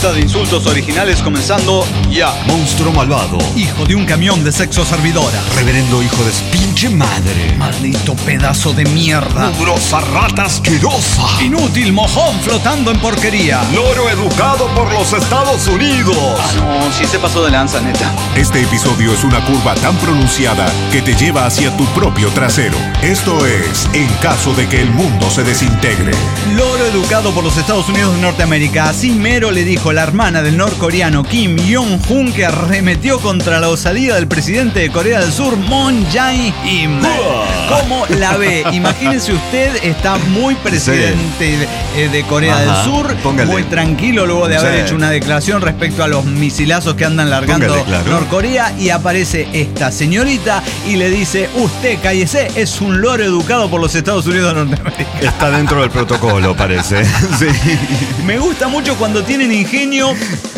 lista de insultos originales comenzando ya. Monstruo malvado. Hijo de un camión de sexo servidora. Reverendo hijo de pinche madre. Maldito pedazo de mierda. Mugrosa rata asquerosa. Inútil mojón flotando en porquería. Loro educado por los Estados Unidos. No, sí se pasó de lanza, neta. Este episodio es una curva tan pronunciada que te lleva hacia tu propio trasero. Esto es En caso de que el mundo se desintegre. Loro educado por los Estados Unidos de Norteamérica. Así mero le dijo la hermana del norcoreano Kim Jong-un, que arremetió contra la osadía del presidente de Corea del Sur, Moon Jae-in. ¿Cómo la ve? Imagínese usted, está muy presidente de Corea del Sur, póngale. muy tranquilo luego de haber hecho una declaración respecto a los misilazos que andan largando Póngale, claro. Norcorea, y aparece esta señorita y le dice: usted cállese, es un loro educado por los Estados Unidos de Norteamérica. Está dentro del protocolo, parece. Sí. Me gusta mucho cuando tienen ingenio,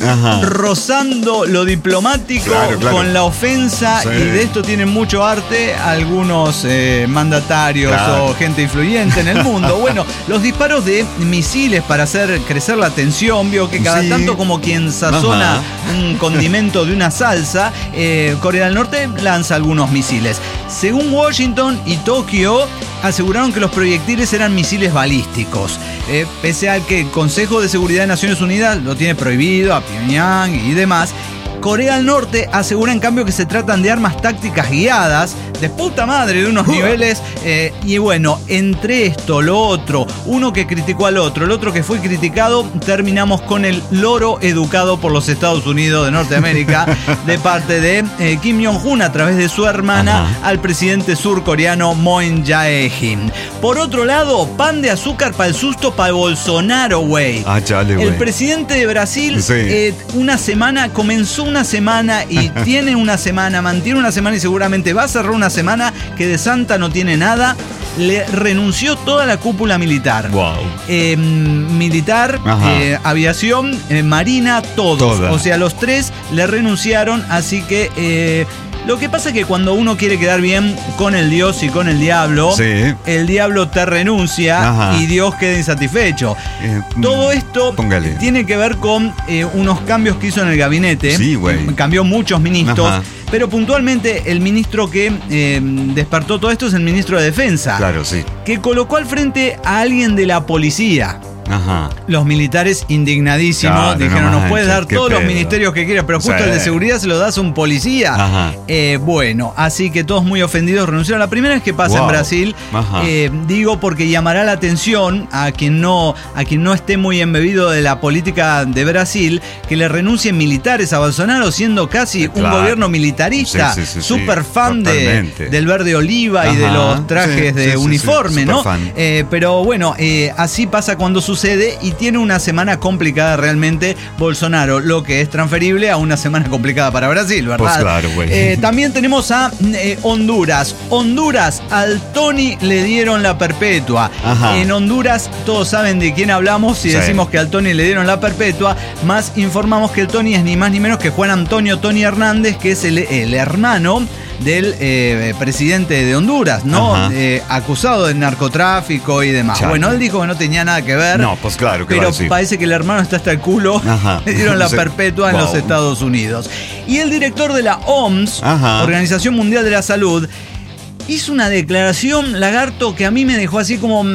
rozando lo diplomático con la ofensa, y de esto tienen mucho arte algunos mandatarios o gente influyente en el mundo. Bueno, los disparos de misiles para hacer crecer la tensión, vio que cada tanto como quien sazona un condimento de una salsa, Corea del Norte lanza algunos misiles. Según Washington y Tokio, aseguraron que los proyectiles eran misiles balísticos, pese a que el Consejo de Seguridad de Naciones Unidas lo tiene prohibido a Pyongyang y demás. Corea del Norte asegura en cambio que se tratan de armas tácticas guiadas de puta madre, de unos niveles, y bueno, entre esto, lo otro, uno que criticó al otro, el otro que fue criticado, terminamos con el loro educado por los Estados Unidos de Norteamérica de parte de Kim Jong-un a través de su hermana al presidente surcoreano Moon Jae-in. Por otro lado, pan de azúcar para el susto para Bolsonaro, güey. El presidente de Brasil comenzó una semana y tiene una semana, mantiene una semana y seguramente va a cerrar una semana que de santa no tiene nada. Le renunció toda la cúpula militar. Militar, aviación, marina, todos. O sea, los tres le renunciaron, así que... lo que pasa es que cuando uno quiere quedar bien con el Dios y con el diablo, el diablo te renuncia y Dios queda insatisfecho. Todo esto tiene que ver con unos cambios que hizo en el gabinete. Cambió muchos ministros. Pero puntualmente el ministro que despertó todo esto es el ministro de Defensa. Que colocó al frente a alguien de la policía. Los militares indignadísimos dijeron: nos puedes dar todos los ministerios que quieras, pero justo el de seguridad se lo das a un policía. Bueno, así que todos muy ofendidos renunciaron. La primera vez que pasa en Brasil, digo porque llamará la atención a quien no esté muy embebido de la política de Brasil, que le renuncien militares a Bolsonaro, siendo casi un gobierno militarista, súper fan del verde oliva y de los trajes de uniforme, ¿no? Pero bueno, así pasa cuando sucede, y tiene una semana complicada realmente Bolsonaro, lo que es transferible a una semana complicada para Brasil, ¿verdad? También tenemos a Honduras. Honduras, al Tony le dieron la perpetua. En Honduras todos saben de quién hablamos si decimos que al Tony le dieron la perpetua, más informamos que el Tony es ni más ni menos que Juan Antonio Tony Hernández, que es el hermano del presidente de Honduras, ¿no? Acusado de narcotráfico y demás. Bueno, él dijo que no tenía nada que ver. No, pues claro, pero parece que el hermano está hasta el culo. Le dieron la perpetua en los Estados Unidos. Y el director de la OMS, Organización Mundial de la Salud, hizo una declaración, Lagarto, que a mí me dejó así como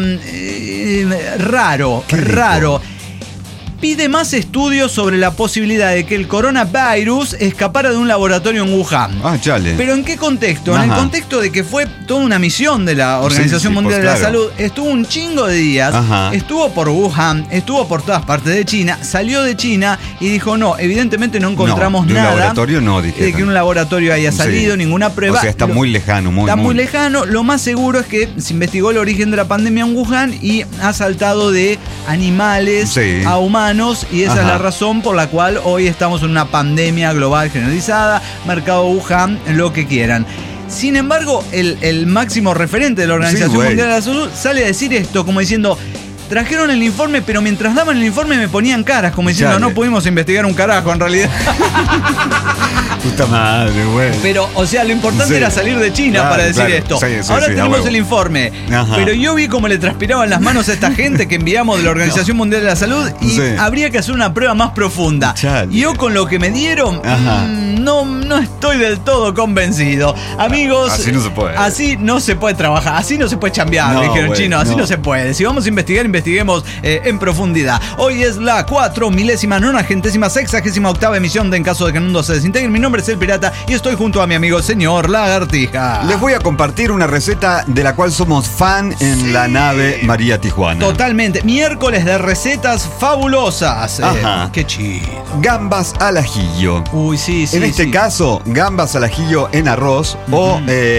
raro. Pide más estudios sobre la posibilidad de que el coronavirus escapara de un laboratorio en Wuhan. ¿Pero en qué contexto? En el contexto de que fue toda una misión de la Organización Mundial de la Salud. Estuvo un chingo de días, estuvo por Wuhan, estuvo por todas partes de China, salió de China y dijo: no, evidentemente no encontramos nada. Un laboratorio de que un laboratorio haya salido, ninguna prueba. O sea, está muy lejano. Muy lejano. Lo más seguro es que se investigó el origen de la pandemia en Wuhan y ha saltado de animales a humanos. Y esa es la razón por la cual hoy estamos en una pandemia global generalizada, mercado Wuhan, lo que quieran. Sin embargo, el máximo referente de la Organización Mundial de la Salud sale a decir esto, como diciendo: trajeron el informe, pero mientras daban el informe me ponían caras, como diciendo, no pudimos investigar un carajo en realidad. Puta madre, güey. Pero, o sea, lo importante era salir de China para decir esto. Ahora tenemos el informe. Ajá. Pero yo vi cómo le transpiraban las manos a esta gente que enviamos de la Organización Mundial de la Salud y habría que hacer una prueba más profunda. Y yo con lo que me dieron, no estoy del todo convencido. Amigos, así no se puede. Así no se puede trabajar, así no se puede chambear, dijeron chinos, así no se puede. Si vamos a investigar, investiguemos en profundidad. Hoy es la 4.996ª emisión de En Caso de que el Mundo se Desintegre. Mi nombre es El Pirata y estoy junto a mi amigo señor Lagartija. Les voy a compartir una receta de la cual somos fan en la nave María Tijuana. Totalmente. Miércoles de recetas fabulosas. Qué chido. Gambas al ajillo. Uy, sí. En este caso, gambas al ajillo en arroz o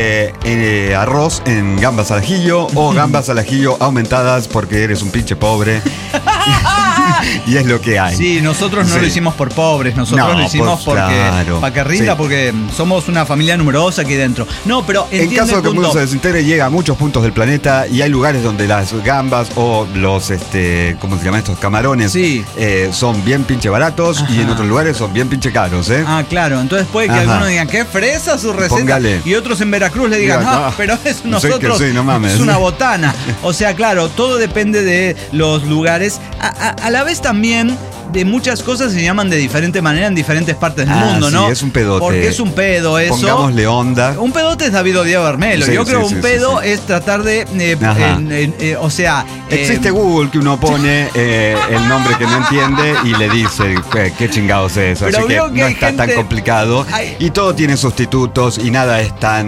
arroz en gambas al ajillo o gambas al ajillo aumentadas porque eres un pinche pobre. Y es lo que hay. Sí, nosotros no lo hicimos por pobres, nosotros lo hicimos para que rinda, porque somos una familia numerosa aquí dentro. No, pero en caso de que el mundo se desintegre, llega a muchos puntos del planeta y hay lugares donde las gambas o los, ¿cómo se llaman estos? Camarones son bien pinche baratos y en otros lugares son bien pinche caros, claro. Entonces puede que algunos digan, ¿qué fresa su receta? Póngale. Y otros en Veracruz le digan, pero es nosotros, es una botana. O sea, claro, todo depende de los lugares. A la vez también de muchas cosas se llaman de diferente manera en diferentes partes del mundo, ¿no? Sí, es un pedote. Porque es un pedo eso. Pongámosle onda. Un pedote es David Odía Bermelo. Yo creo que un pedo es tratar de... o sea... Existe Google que uno pone el nombre que no entiende y le dice qué chingados es eso. Así que no está tan complicado. Y todo tiene sustitutos y nada es tan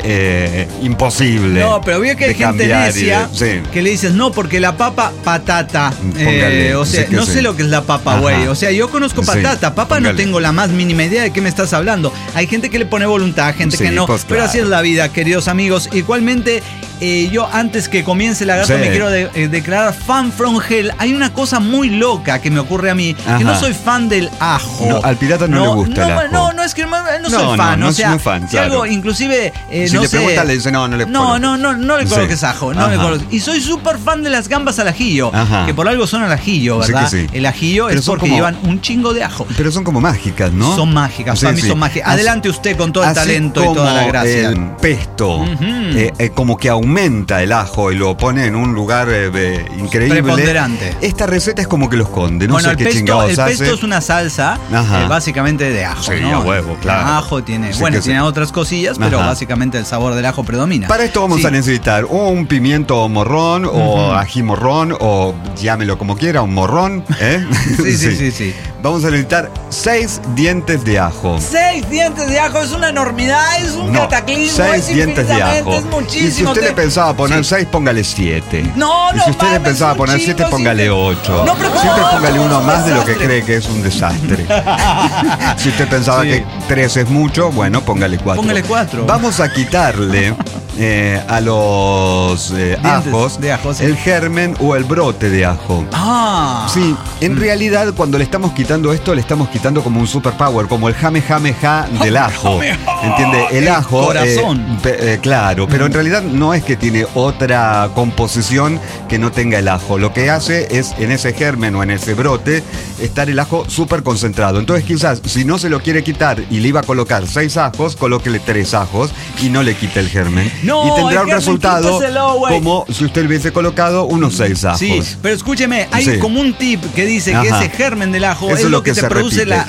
imposible. No, pero veo que hay gente necia que le dices, no, porque la papa, patata. O sea, no sé lo que es la papa, güey. O sea, yo conozco patata. Papa no tengo la más mínima idea de qué me estás hablando. Hay gente que le pone voluntad, gente que no. Pues, pero así es la vida, queridos amigos. Igualmente, yo antes que comience el lagarto me quiero declarar fan from hell. Hay una cosa muy loca que me ocurre a mí, que no soy fan del ajo. No, al pirata no le gusta el ajo. No, es que no soy fan. O sea, fan, si algo, inclusive, si le preguntas, le dice, no le coloques ajo. Y soy súper fan de las gambas al ajillo, que por algo son al ajillo, ¿verdad? El ajillo es porque llevan un chingo de ajo. Pero son como mágicas, ¿no? Son mágicas, para mí son mágicas. Adelante usted con todo el talento y toda la gracia. El pesto, como que aumenta el ajo y lo pone en un lugar increíble. Preponderante. Esta receta es como que lo esconde, no sé qué chingados hace. El pesto es una salsa básicamente de ajo, ¿no? A huevo, claro. Ajo tiene, tiene otras cosillas, pero básicamente el sabor del ajo predomina. Para esto vamos a necesitar un pimiento morrón o ají morrón o llámelo como quiera, un morrón, Sí. Vamos a necesitar 6 dientes de ajo. 6 dientes de ajo es una enormidad, es un cataclismo. 6 dientes de ajo. Es muchísimo. Y si usted le pensaba poner 6, póngale 7. No, y si usted le pensaba poner 7, póngale 8. No, pero siempre póngale uno más de lo que cree que es un desastre. Si usted pensaba que 3 es mucho, bueno, póngale 4. Póngale 4. Vamos a quitarle a los ajos el germen o el brote de ajo. Sí, en realidad cuando le estamos quitando esto, le estamos quitando como un superpower, como el jame del ajo. ¿Entiende? El ajo. Corazón. Claro, pero en realidad no es que tiene otra composición que no tenga el ajo. Lo que hace es en ese germen o en ese brote estar el ajo súper concentrado. Entonces quizás si no se lo quiere quitar y le iba a colocar 6 ajos, colóquele 3 ajos y no le quite el germen. Y tendrá un resultado como si usted le hubiese colocado unos 6 ajos. Sí, pero escúcheme, hay como un tip que dice que ese germen del ajo es lo que te produce la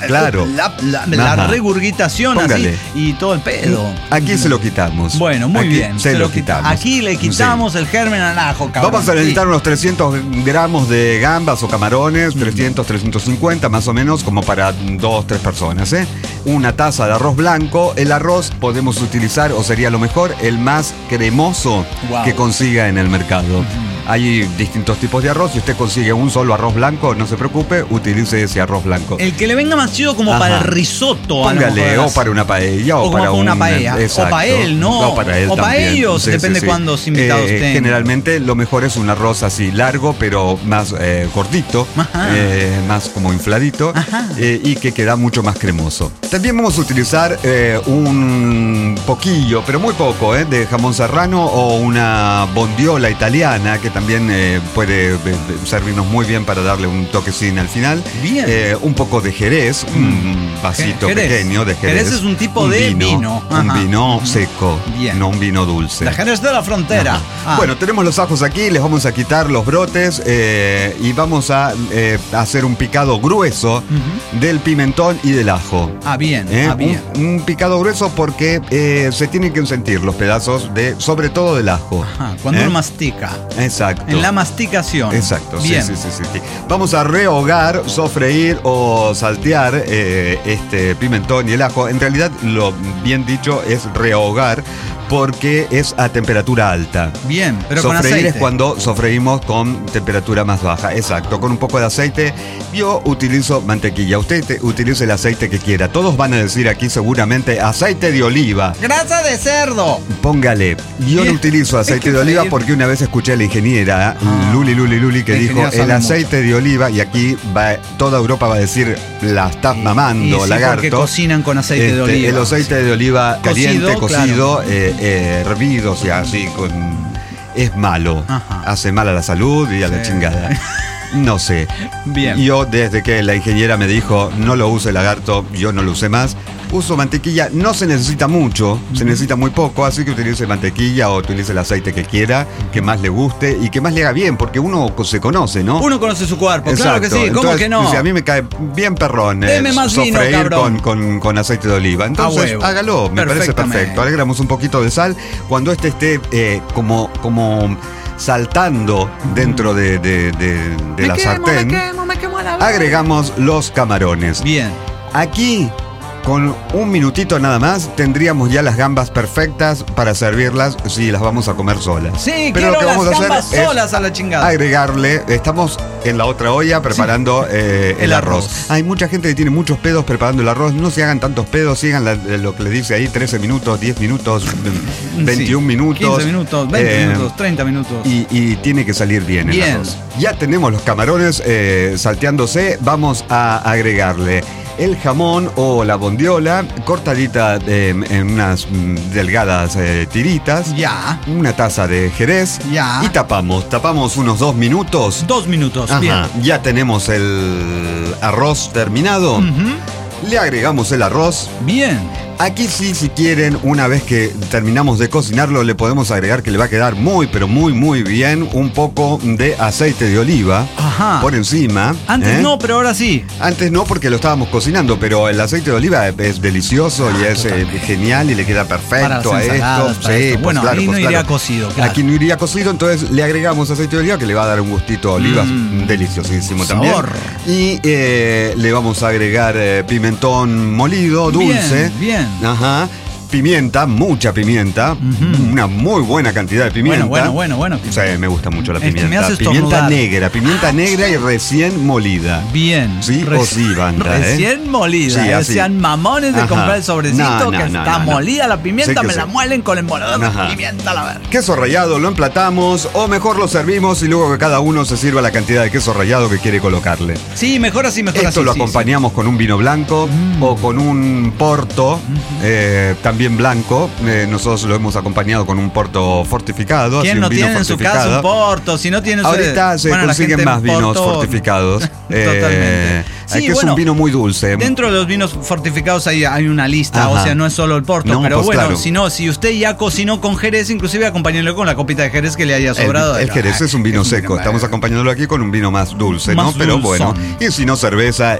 regurgitación así, y todo el pedo. Aquí se lo quitamos. Bueno, muy bien. Se lo quitamos. Aquí le quitamos el germen al ajo, cabrón. Vamos a necesitar unos 300 gramos de gambas o camarones, 300, 350 más o menos, como para 2, 3 personas. Una taza de arroz blanco. El arroz podemos utilizar, o sería lo mejor, el más cremoso que consiga en el mercado. Hay distintos tipos de arroz. Si usted consigue un solo arroz blanco, no se preocupe, utilice ese arroz blanco. El que le venga más chido como para el risotto. Póngale, o para una paella o para una paella. O para él, ¿no? O para él o para ellos, depende cuántos invitados tengan. Generalmente lo mejor es un arroz así largo, pero más gordito, más como infladito, y que queda mucho más cremoso. También vamos a utilizar un poquillo, pero muy poco, de jamón serrano o una bondiola italiana, que también también puede servirnos muy bien para darle un toquecín al final. Bien. Un poco de Jerez, un vasito pequeño de Jerez. Jerez es un tipo de vino. Un vino seco, no un vino dulce. De Jerez de la Frontera. Bueno, tenemos los ajos aquí, les vamos a quitar los brotes y vamos a hacer un picado grueso del pimentón y del ajo. Bien. Un picado grueso porque se tienen que sentir los pedazos sobre todo del ajo. Cuando uno mastica. Exacto. En la masticación. Exacto. Bien. Sí. Vamos a rehogar, sofreír o saltear este pimentón y el ajo. En realidad, lo bien dicho es rehogar, porque es a temperatura alta. Bien, pero sofreír con aceite. Es cuando sofreímos con temperatura más baja. Exacto, con un poco de aceite. Yo utilizo mantequilla. Usted utilice el aceite que quiera. Todos van a decir aquí seguramente aceite de oliva. ¡Grasa de cerdo! Póngale. Yo no utilizo aceite de oliva porque una vez escuché a la ingeniera Luli que dijo el aceite de oliva, y aquí toda Europa va a decir la estás mamando, lagarto. Porque cocinan con aceite de oliva. El aceite de oliva caliente, cocido, claro. Hervido, o sea, así es malo. Hace mal a la salud y a la chingada. No sé. Bien. Yo desde que la ingeniera me dijo no lo use, lagarto, yo no lo usé más. Uso mantequilla, no se necesita mucho, se necesita muy poco, así que utilice mantequilla o utilice el aceite que quiera, que más le guste y que más le haga bien, porque uno se conoce, ¿no? Uno conoce su cuerpo, exacto. Claro que sí, ¿cómo entonces, que no? Si a mí me cae bien perrón sofreír con aceite de oliva, entonces hágalo, me parece perfecto. Agregamos un poquito de sal, cuando esté como saltando dentro de la sartén, me quemo a la vez. Agregamos los camarones. Bien. Aquí, con un minutito nada más, tendríamos ya las gambas perfectas para servirlas si las vamos a comer solas. Sí, pero lo que vamos a hacer gambas solas a la chingada. Agregarle, estamos en la otra olla preparando el arroz. Hay mucha gente que tiene muchos pedos preparando el arroz. No se hagan tantos pedos, sigan lo que le dice ahí, 13 minutos, 10 minutos, 21 minutos. 15 minutos, 20 minutos, 30 minutos. Y tiene que salir bien el arroz. Ya tenemos los camarones salteándose. Vamos a agregarle el jamón o la bondiola cortadita en unas delgadas tiritas. Ya. Una taza de jerez. Ya. Y tapamos unos 2 minutos. 2 minutos. Ajá. Bien. Ya tenemos el arroz terminado. Le agregamos el arroz. Bien. Aquí sí, si quieren, una vez que terminamos de cocinarlo, le podemos agregar, que le va a quedar muy, pero muy, muy bien, un poco de aceite de oliva por encima. Antes no, pero ahora sí. Antes no, porque lo estábamos cocinando, pero el aceite de oliva es delicioso y es genial y le queda perfecto a esto. Sí, pues bueno, claro, ahí no iría cocido, claro. Aquí no iría cocido, entonces le agregamos aceite de oliva que le va a dar un gustito a olivas deliciosísimo también. Y le vamos a agregar pimentón molido, dulce. Bien. Ajá. Pimienta, mucha pimienta, una muy buena cantidad de pimienta. Bueno. Sí, me gusta mucho la pimienta. Me hace pimienta negra y recién molida. Bien. Sí, o sí, banda. Recién molida. Sí, así. Sean mamones de comprar el sobrecito está molida la pimienta, Sí, me la muelen con el moledor de pimienta, la verdad. Queso rallado lo emplatamos o mejor lo servimos y luego que cada uno se sirva la cantidad de queso rallado que quiere colocarle. Sí, mejor así, mejor así. Esto lo acompañamos con un vino blanco o con un porto, también blanco. Nosotros lo hemos acompañado con un porto fortificado. ¿Quién así, no un vino tiene en su casa un porto? Si no tiene ahorita se consiguen más vinos fortificados. Totalmente. Sí, que es un vino muy dulce. Dentro de los vinos fortificados hay una lista, o sea, no es solo el porto, no, pero pues bueno, claro. si usted ya cocinó con jerez, inclusive acompáñelo con la copita de jerez que le haya sobrado. El jerez es un vino seco, estamos acompañándolo aquí con un vino más dulce, ¿no? Pero bueno, y si no cerveza,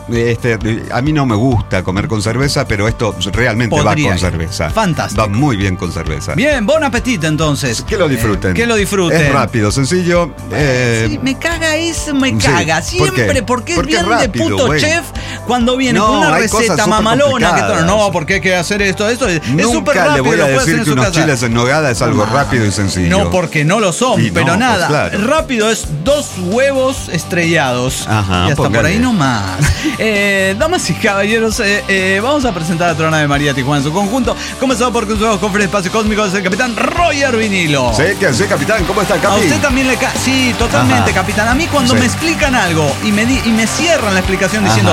a mí no me gusta comer con cerveza, pero esto realmente va con cerveza. Fantástico. Va muy bien con cerveza. Bien, buen apetito entonces. Que lo disfruten. Que lo disfruten. Es rápido, sencillo. Sí, me caga eso, me caga. Siempre, porque es bien rápido, de puto chef cuando viene con una receta mamalona. Porque hay que hacer esto. Es súper rápido. Le voy a decir que unos chiles en nogada es algo rápido y sencillo. No, porque no lo son, pero nada. Pues claro. Rápido es 2 huevos estrellados. Ajá, y hasta por ahí nomás. Damas y caballeros, vamos a presentar a Trona de María Tijuana en su conjunto. Comenzado por Consejos Cofre Espacio Cósmico, es el capitán Roger Vinilo. Sí, que sí, capitán. ¿Cómo está, capitán? A usted también le cae. Sí, totalmente, capitán. A mí cuando me explican algo y me cierran la explicación diciendo esto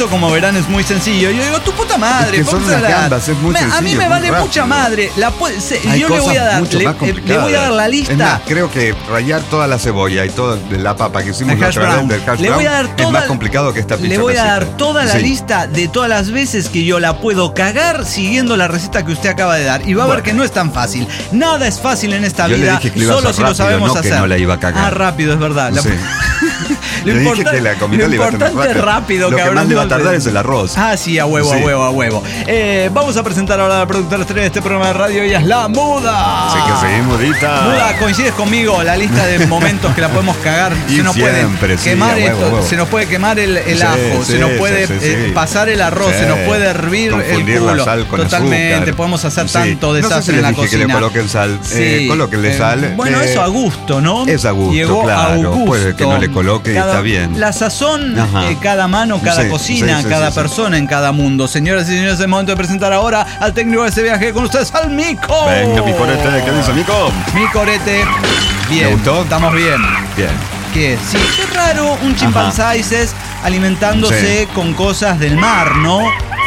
eso, como verán, es muy sencillo. Yo digo, tu puta madre. Es que son unas gambas, es muy sencillo. A mí me vale mucha madre. Yo le voy a dar, le voy a dar la lista. Es más, creo que rallar toda la cebolla y toda la papa que hicimos la otra vez del hash brown es más complicado que esta pizza. Le voy a dar toda la lista de todas las veces que yo la puedo cagar siguiendo la receta que usted acaba de dar. Y va a ver que no es tan fácil. Nada es fácil en esta vida. Le dije que solo si rápido, lo sabemos hacer. Que no la iba a cagar. Rápido, es verdad. Sí. Lo importante es rápido. Lo que más le va a tardar es el arroz. Sí, a huevo. Vamos a presentar ahora a la productora estrella de este programa de radio. Ella es la Muda. Sí, que sí, Mudita. Muda, coincides conmigo, la lista de momentos que la podemos cagar. Se nos puede quemar se nos puede quemar el ajo, se nos puede pasar el arroz, se nos puede hervir el culo. La sal con totalmente, azúcar. Podemos hacer tanto desastre no sé si en la cocina. Que le coloquen sal. Colóquenle sal. Bueno, eso a gusto, ¿no? Es a gusto, llegó claro. A gusto. Puede que no le coloque y está bien. La sazón, cada mano, cada cocina, cada persona en cada mundo. Señoras y señores, es el momento de presentar ahora al técnico de este viaje con ustedes, al Mico. Venga, mi corete, ¿qué dice Mico? Mi corete. Bien, ¿te gustó? Estamos bien. Bien. ¿Qué? Sí, qué raro un chimpancé alimentándose con cosas del mar, ¿no?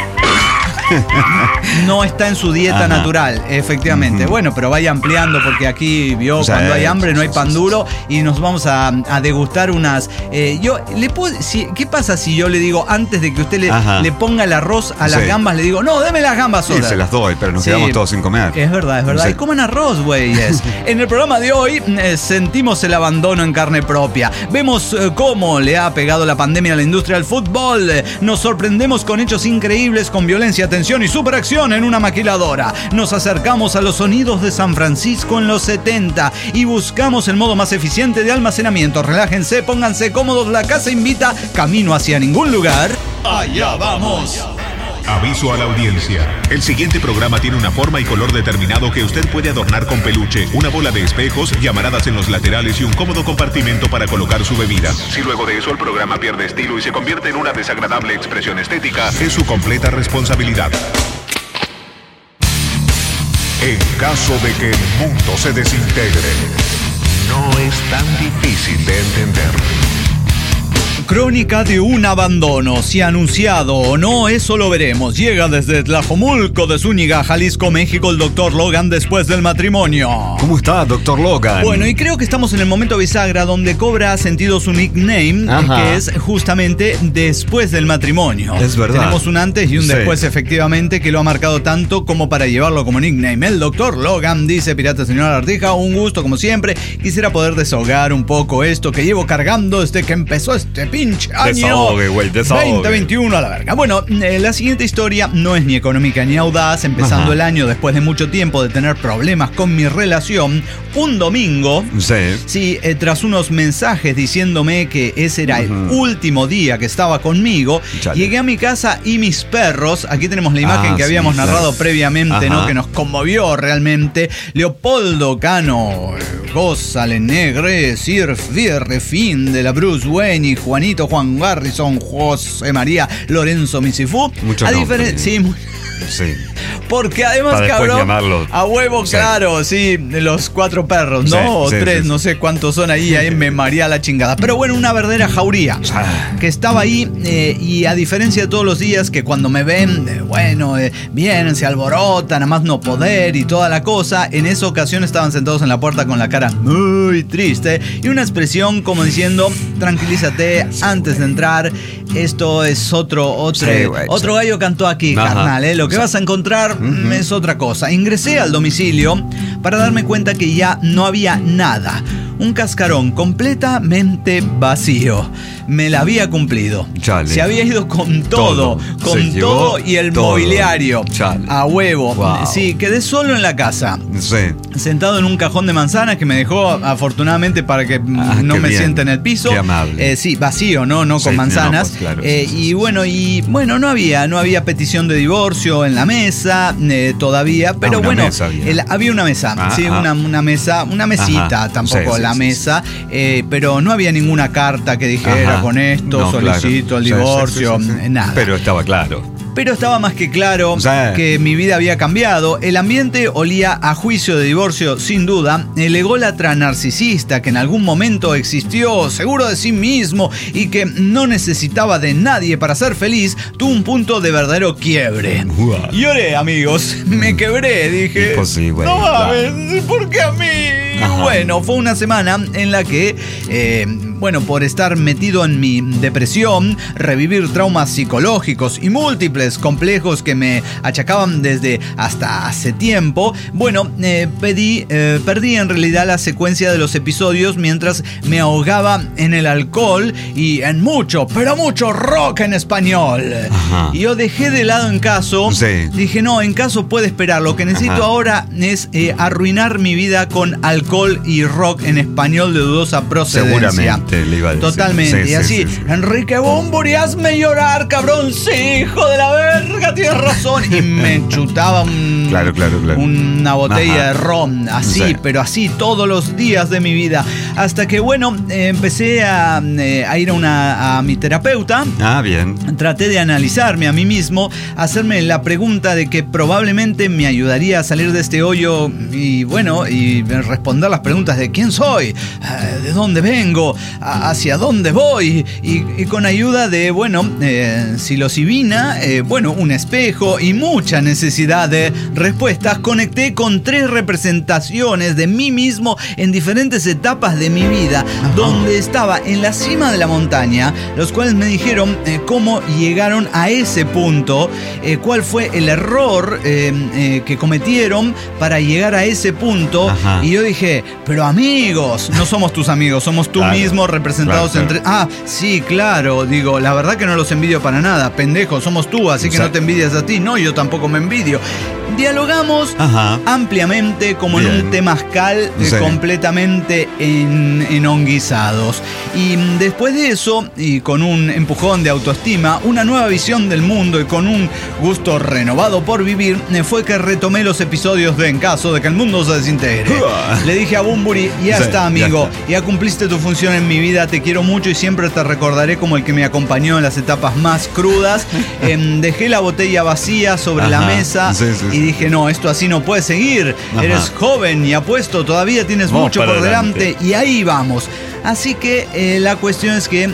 No está en su dieta natural, efectivamente. Bueno, pero vaya ampliando porque aquí vio cuando hay hambre no hay pan duro y nos vamos a degustar unas. ¿Qué pasa si yo le digo antes de que usted le ponga el arroz a las gambas, le digo, no, deme las gambas solas? Sí, se las doy, pero nos quedamos todos sin comer. Es verdad. Y coman arroz, güeyes. En el programa de hoy sentimos el abandono en carne propia. Vemos cómo le ha pegado la pandemia a la industria del fútbol. Nos sorprendemos con hechos increíbles, con violencia, tensión y superacción en una maquiladora. Nos acercamos a los sonidos de San Francisco en los 70 y buscamos el modo más eficiente de almacenamiento. Relájense, pónganse cómodos, la casa invita, camino hacia ningún lugar. ¡Allá vamos! Aviso a la audiencia. El siguiente programa tiene una forma y color determinado que usted puede adornar con peluche, una bola de espejos, llamaradas en los laterales y un cómodo compartimento para colocar su bebida. Si luego de eso el programa pierde estilo y se convierte en una desagradable expresión estética, es su completa responsabilidad. En caso de que el mundo se desintegre, no es tan difícil de entender. Crónica de un abandono, si anunciado o no, eso lo veremos. Llega desde Tlajomulco de Zúñiga, Jalisco, México, el Dr. Logan después del matrimonio. ¿Cómo está, Dr. Logan? Bueno, y creo que estamos en el momento bisagra donde cobra sentido su nickname, que es justamente después del matrimonio. Es verdad. Tenemos un antes y un después, efectivamente, que lo ha marcado tanto como para llevarlo como nickname. El Dr. Logan dice: Pirata Señora Artija, un gusto como siempre. Quisiera poder desahogar un poco esto que llevo cargando desde que empezó este pinche año. Desahogue. 2021 a la verga. Bueno, la siguiente historia no es ni económica ni audaz. Empezando el año después de mucho tiempo de tener problemas con mi relación, un domingo, tras unos mensajes diciéndome que ese era el último día que estaba conmigo, llegué a mi casa y mis perros, aquí tenemos la imagen que habíamos narrado previamente, ¿no? Que nos conmovió realmente. Leopoldo Cano, Gózale Negre, Sir Fierre Fin de la Bruce Wayne y Juanito Juan Garrison, José María Lorenzo Misifú. Muchos nombres. Sí. Porque además, cabrón, a huevo, claro, los 4 perros, ¿no? O 3, no sé cuántos son ahí me maría la chingada. Pero bueno, una verdadera jauría que estaba ahí y a diferencia de todos los días que cuando me ven, vienen, se alborotan, a más no poder y toda la cosa, en esa ocasión estaban sentados en la puerta con la cara muy triste y una expresión como diciendo: tranquilízate antes de entrar, esto es otro gallo cantó aquí, carnal, lo que vas a encontrar es otra cosa. Ingresé al domicilio para darme cuenta que ya no había nada. Un cascarón completamente vacío. Me la había cumplido. Chale. Se había ido con todo y el mobiliario. Chale. A huevo. Wow. Sí, quedé solo en la casa. Sí. Sentado en un cajón de manzanas que me dejó afortunadamente para que no me sienta en el piso. Qué amable. Vacío, no con manzanas. Claro, y no había petición de divorcio en la mesa todavía, pero había una mesa, una mesita, tampoco la mesa, pero no había ninguna carta que dijera con esto solicito el divorcio, nada. Pero estaba claro. Pero estaba más que claro que mi vida había cambiado. El ambiente olía a juicio de divorcio, sin duda. El ególatra narcisista que en algún momento existió, seguro de sí mismo y que no necesitaba de nadie para ser feliz, tuvo un punto de verdadero quiebre. Lloré, amigos. Me quebré, dije. Imposible. No mames, ¿por qué a mí? Bueno, fue una semana en la que, por estar metido en mi depresión, revivir traumas psicológicos y múltiples complejos que me achacaban desde hasta hace tiempo, perdí en realidad la secuencia de los episodios mientras me ahogaba en el alcohol y en mucho, pero mucho rock en español. Y yo dejé de lado En Caso. Dije, no, En Caso puede esperar. Lo que necesito ahora es arruinar mi vida con alcohol y rock en español de dudosa procedencia. Seguramente le iba a decir. Totalmente. Y así, Enrique Bunbury, hazme llorar, cabrón. Sí, hijo de la verga, tienes razón. Y me chutaba una botella de ron. Así, pero así todos los días de mi vida. Hasta que, empecé a ir a mi terapeuta. Bien. Traté de analizarme a mí mismo, hacerme la pregunta de que probablemente me ayudaría a salir de este hoyo y responder las preguntas de quién soy, de dónde vengo, hacia dónde voy y con ayuda de, psilocibina, un espejo y mucha necesidad de respuestas, conecté con 3 representaciones de mí mismo en diferentes etapas de mi vida, donde estaba en la cima de la montaña, los cuales me dijeron cómo llegaron a ese punto, cuál fue el error que cometieron para llegar a ese punto. Y yo dije, pero amigos, no somos tus amigos, somos tú mismo representados entre... Sí, claro, digo, la verdad que no los envidio para nada, pendejo, somos tú, así que no te envidias a ti. No, yo tampoco me envidio. Dialogamos ampliamente como en un temazcal completamente enonguizados. Y después de eso, y con un empujón de autoestima, una nueva visión del mundo y con un gusto renovado por vivir, fue que retomé los episodios de En Caso de que el mundo se desintegre. Le dije a Bunbury, ya está, amigo, ya cumpliste tu función en mi vida, te quiero mucho y siempre te recordaré como el que me acompañó en las etapas más crudas. Dejé la botella vacía sobre la mesa y dije, no, esto así no puede seguir. Eres joven y apuesto, todavía tienes mucho por delante y ahí vamos. Así que la cuestión es que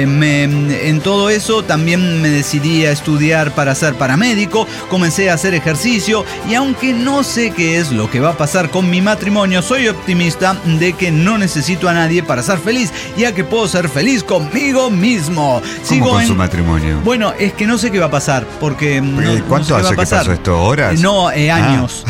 en todo eso también me decidí a estudiar para ser paramédico, comencé a hacer ejercicio y aunque no sé qué es lo que va a pasar con mi matrimonio, soy optimista de que no necesito a nadie para ser feliz, ya que puedo ser feliz conmigo mismo. ¿Cómo con su matrimonio? Bueno, es que no sé qué va a pasar, porque ¿cuánto hace que pasó esto? ¿Horas? No, años.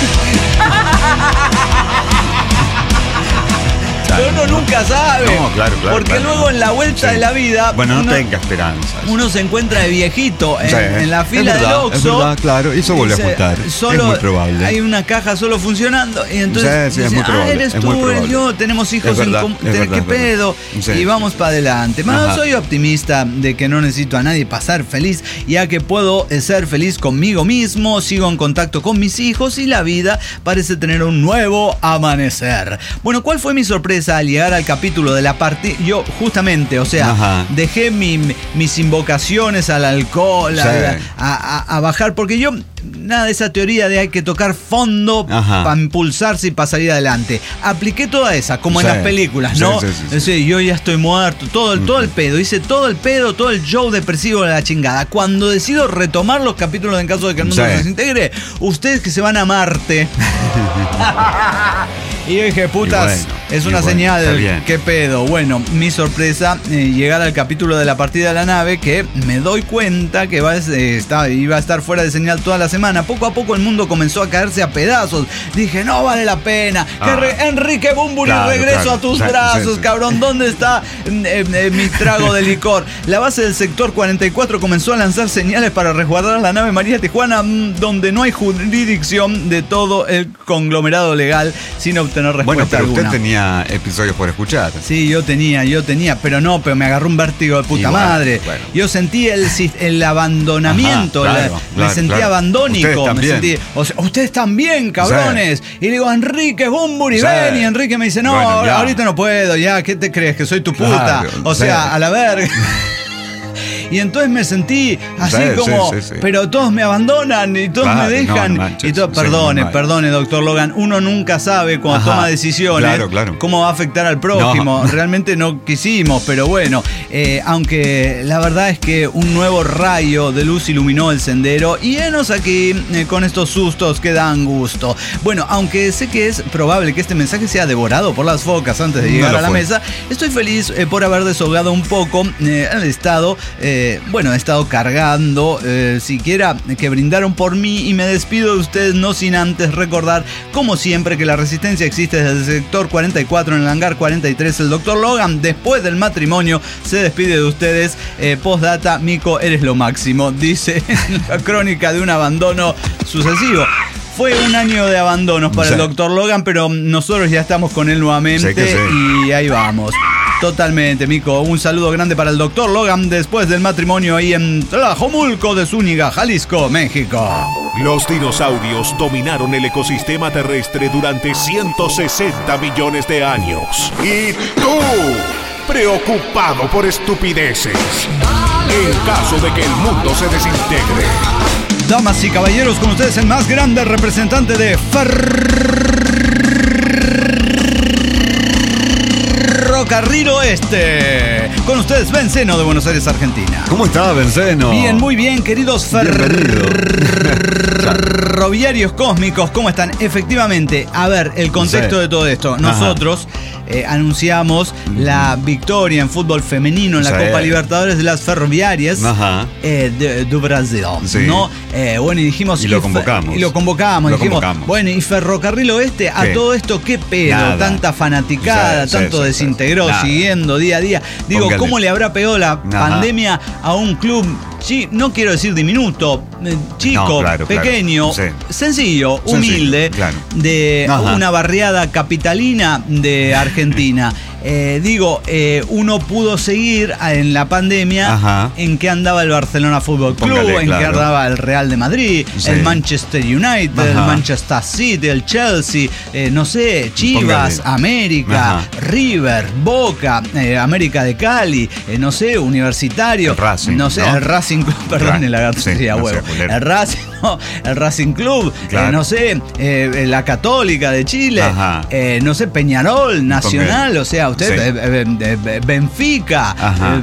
Uno nunca sabe. No, claro. Porque luego en la vuelta de la vida. No tenga esperanzas. Uno se encuentra de viejito en la fila del Oxxo. Es verdad, claro. Eso vuelve a juntar. Es muy probable. Hay una caja solo funcionando. Y entonces es muy probable. Eres tú, eres yo, tenemos hijos en común. ¿Qué pedo? Y vamos para adelante. Soy optimista de que no necesito a nadie para ser feliz, ya que puedo ser feliz conmigo mismo, sigo en contacto con mis hijos y la vida parece tener un nuevo amanecer. ¿Cuál fue mi sorpresa al llegar al capítulo de la partida? Yo justamente, dejé mis invocaciones al alcohol, a bajar, porque yo nada de esa teoría de hay que tocar fondo para impulsarse y para salir adelante. Apliqué toda esa, como en las películas, ¿no? Sí, yo ya estoy muerto, todo el pedo, hice todo el pedo, todo el show depresivo de la chingada. Cuando decido retomar los capítulos en caso de que el mundo se desintegre, ustedes que se van a Marte. Y yo dije, putas, es una señal, qué pedo. Mi sorpresa, llegar al capítulo de la partida de la nave, que me doy cuenta que iba a estar fuera de señal toda la semana. Poco a poco el mundo comenzó a caerse a pedazos. Dije, no vale la pena. Enrique Bunbury, regreso a tus brazos, cabrón. ¿Dónde está mi trago de licor? La base del sector 44 comenzó a lanzar señales para resguardar la nave María Tijuana, donde no hay jurisdicción de todo el conglomerado legal, sin obtener respuesta alguna. Usted tenía episodios por escuchar. Sí, yo tenía, pero me agarró un vértigo de puta madre. Yo sentí el abandonamiento, me sentí abandónico. Ustedes también, cabrones. Y le digo, Enrique Bunbury, ven. Y Enrique me dice, no, ahorita no puedo, ya, ¿qué te crees? Que soy tu puta. A la verga. Y entonces me sentí así como, pero todos me abandonan y todos me dejan. Y todo, perdone, doctor Logan, uno nunca sabe cuando toma decisiones cómo va a afectar al prójimo. Realmente no quisimos, pero bueno, aunque la verdad es que un nuevo rayo de luz iluminó el sendero y henos aquí con estos sustos que dan gusto. Bueno, aunque sé que es probable que este mensaje sea devorado por las focas antes de llegar a la mesa, estoy feliz por haber desahogado un poco el estado. He estado cargando, siquiera que brindaron por mí, y me despido de ustedes no sin antes recordar, como siempre, que la resistencia existe desde el sector 44 en el hangar 43. El doctor Logan, después del matrimonio, se despide de ustedes. Postdata, Mico, eres lo máximo, dice en la crónica de un abandono sucesivo. Fue un año de abandonos para el doctor Logan, pero nosotros ya estamos con él nuevamente y ahí vamos. Totalmente, Mico. Un saludo grande para el doctor Logan después del matrimonio ahí en Tlajomulco de Zúñiga, Jalisco, México. Los dinosaurios dominaron el ecosistema terrestre durante 160 millones de años. Y tú, preocupado por estupideces, en caso de que el mundo se desintegre. Damas y caballeros, con ustedes el más grande representante de Ferrocarril Oeste. Con ustedes, Benceno de Buenos Aires, Argentina. ¿Cómo está, Benceno? Bien, muy bien, queridos ferroviarios cósmicos. ¿Cómo están? Efectivamente, a ver, el contexto de todo esto. Nosotros anunciamos la victoria en fútbol femenino en la Copa Libertadores de las Ferroviarias de Brasil, ¿no? Y dijimos... Y lo convocamos. Dijimos, bueno, y Ferrocarril Oeste, a todo esto, ¿qué pedo? Tanta fanaticada, tanto desintegró, siguiendo día a día. Digo, ¿cómo le habrá pegado la pandemia a un club, no quiero decir diminuto, chico, pequeño, sencillo, humilde, de una barriada capitalina de Argentina? Uno pudo seguir en la pandemia en que andaba el Barcelona Fútbol Club, en que andaba el Real de Madrid, el Manchester United, el Manchester City, el Chelsea, Chivas, América, River, Boca, América de Cali, Universitario, Racing, el Racing Club, perdón, la garcería huevo, el Racing Club, la Católica de Chile, Peñarol, Nacional, Benfica,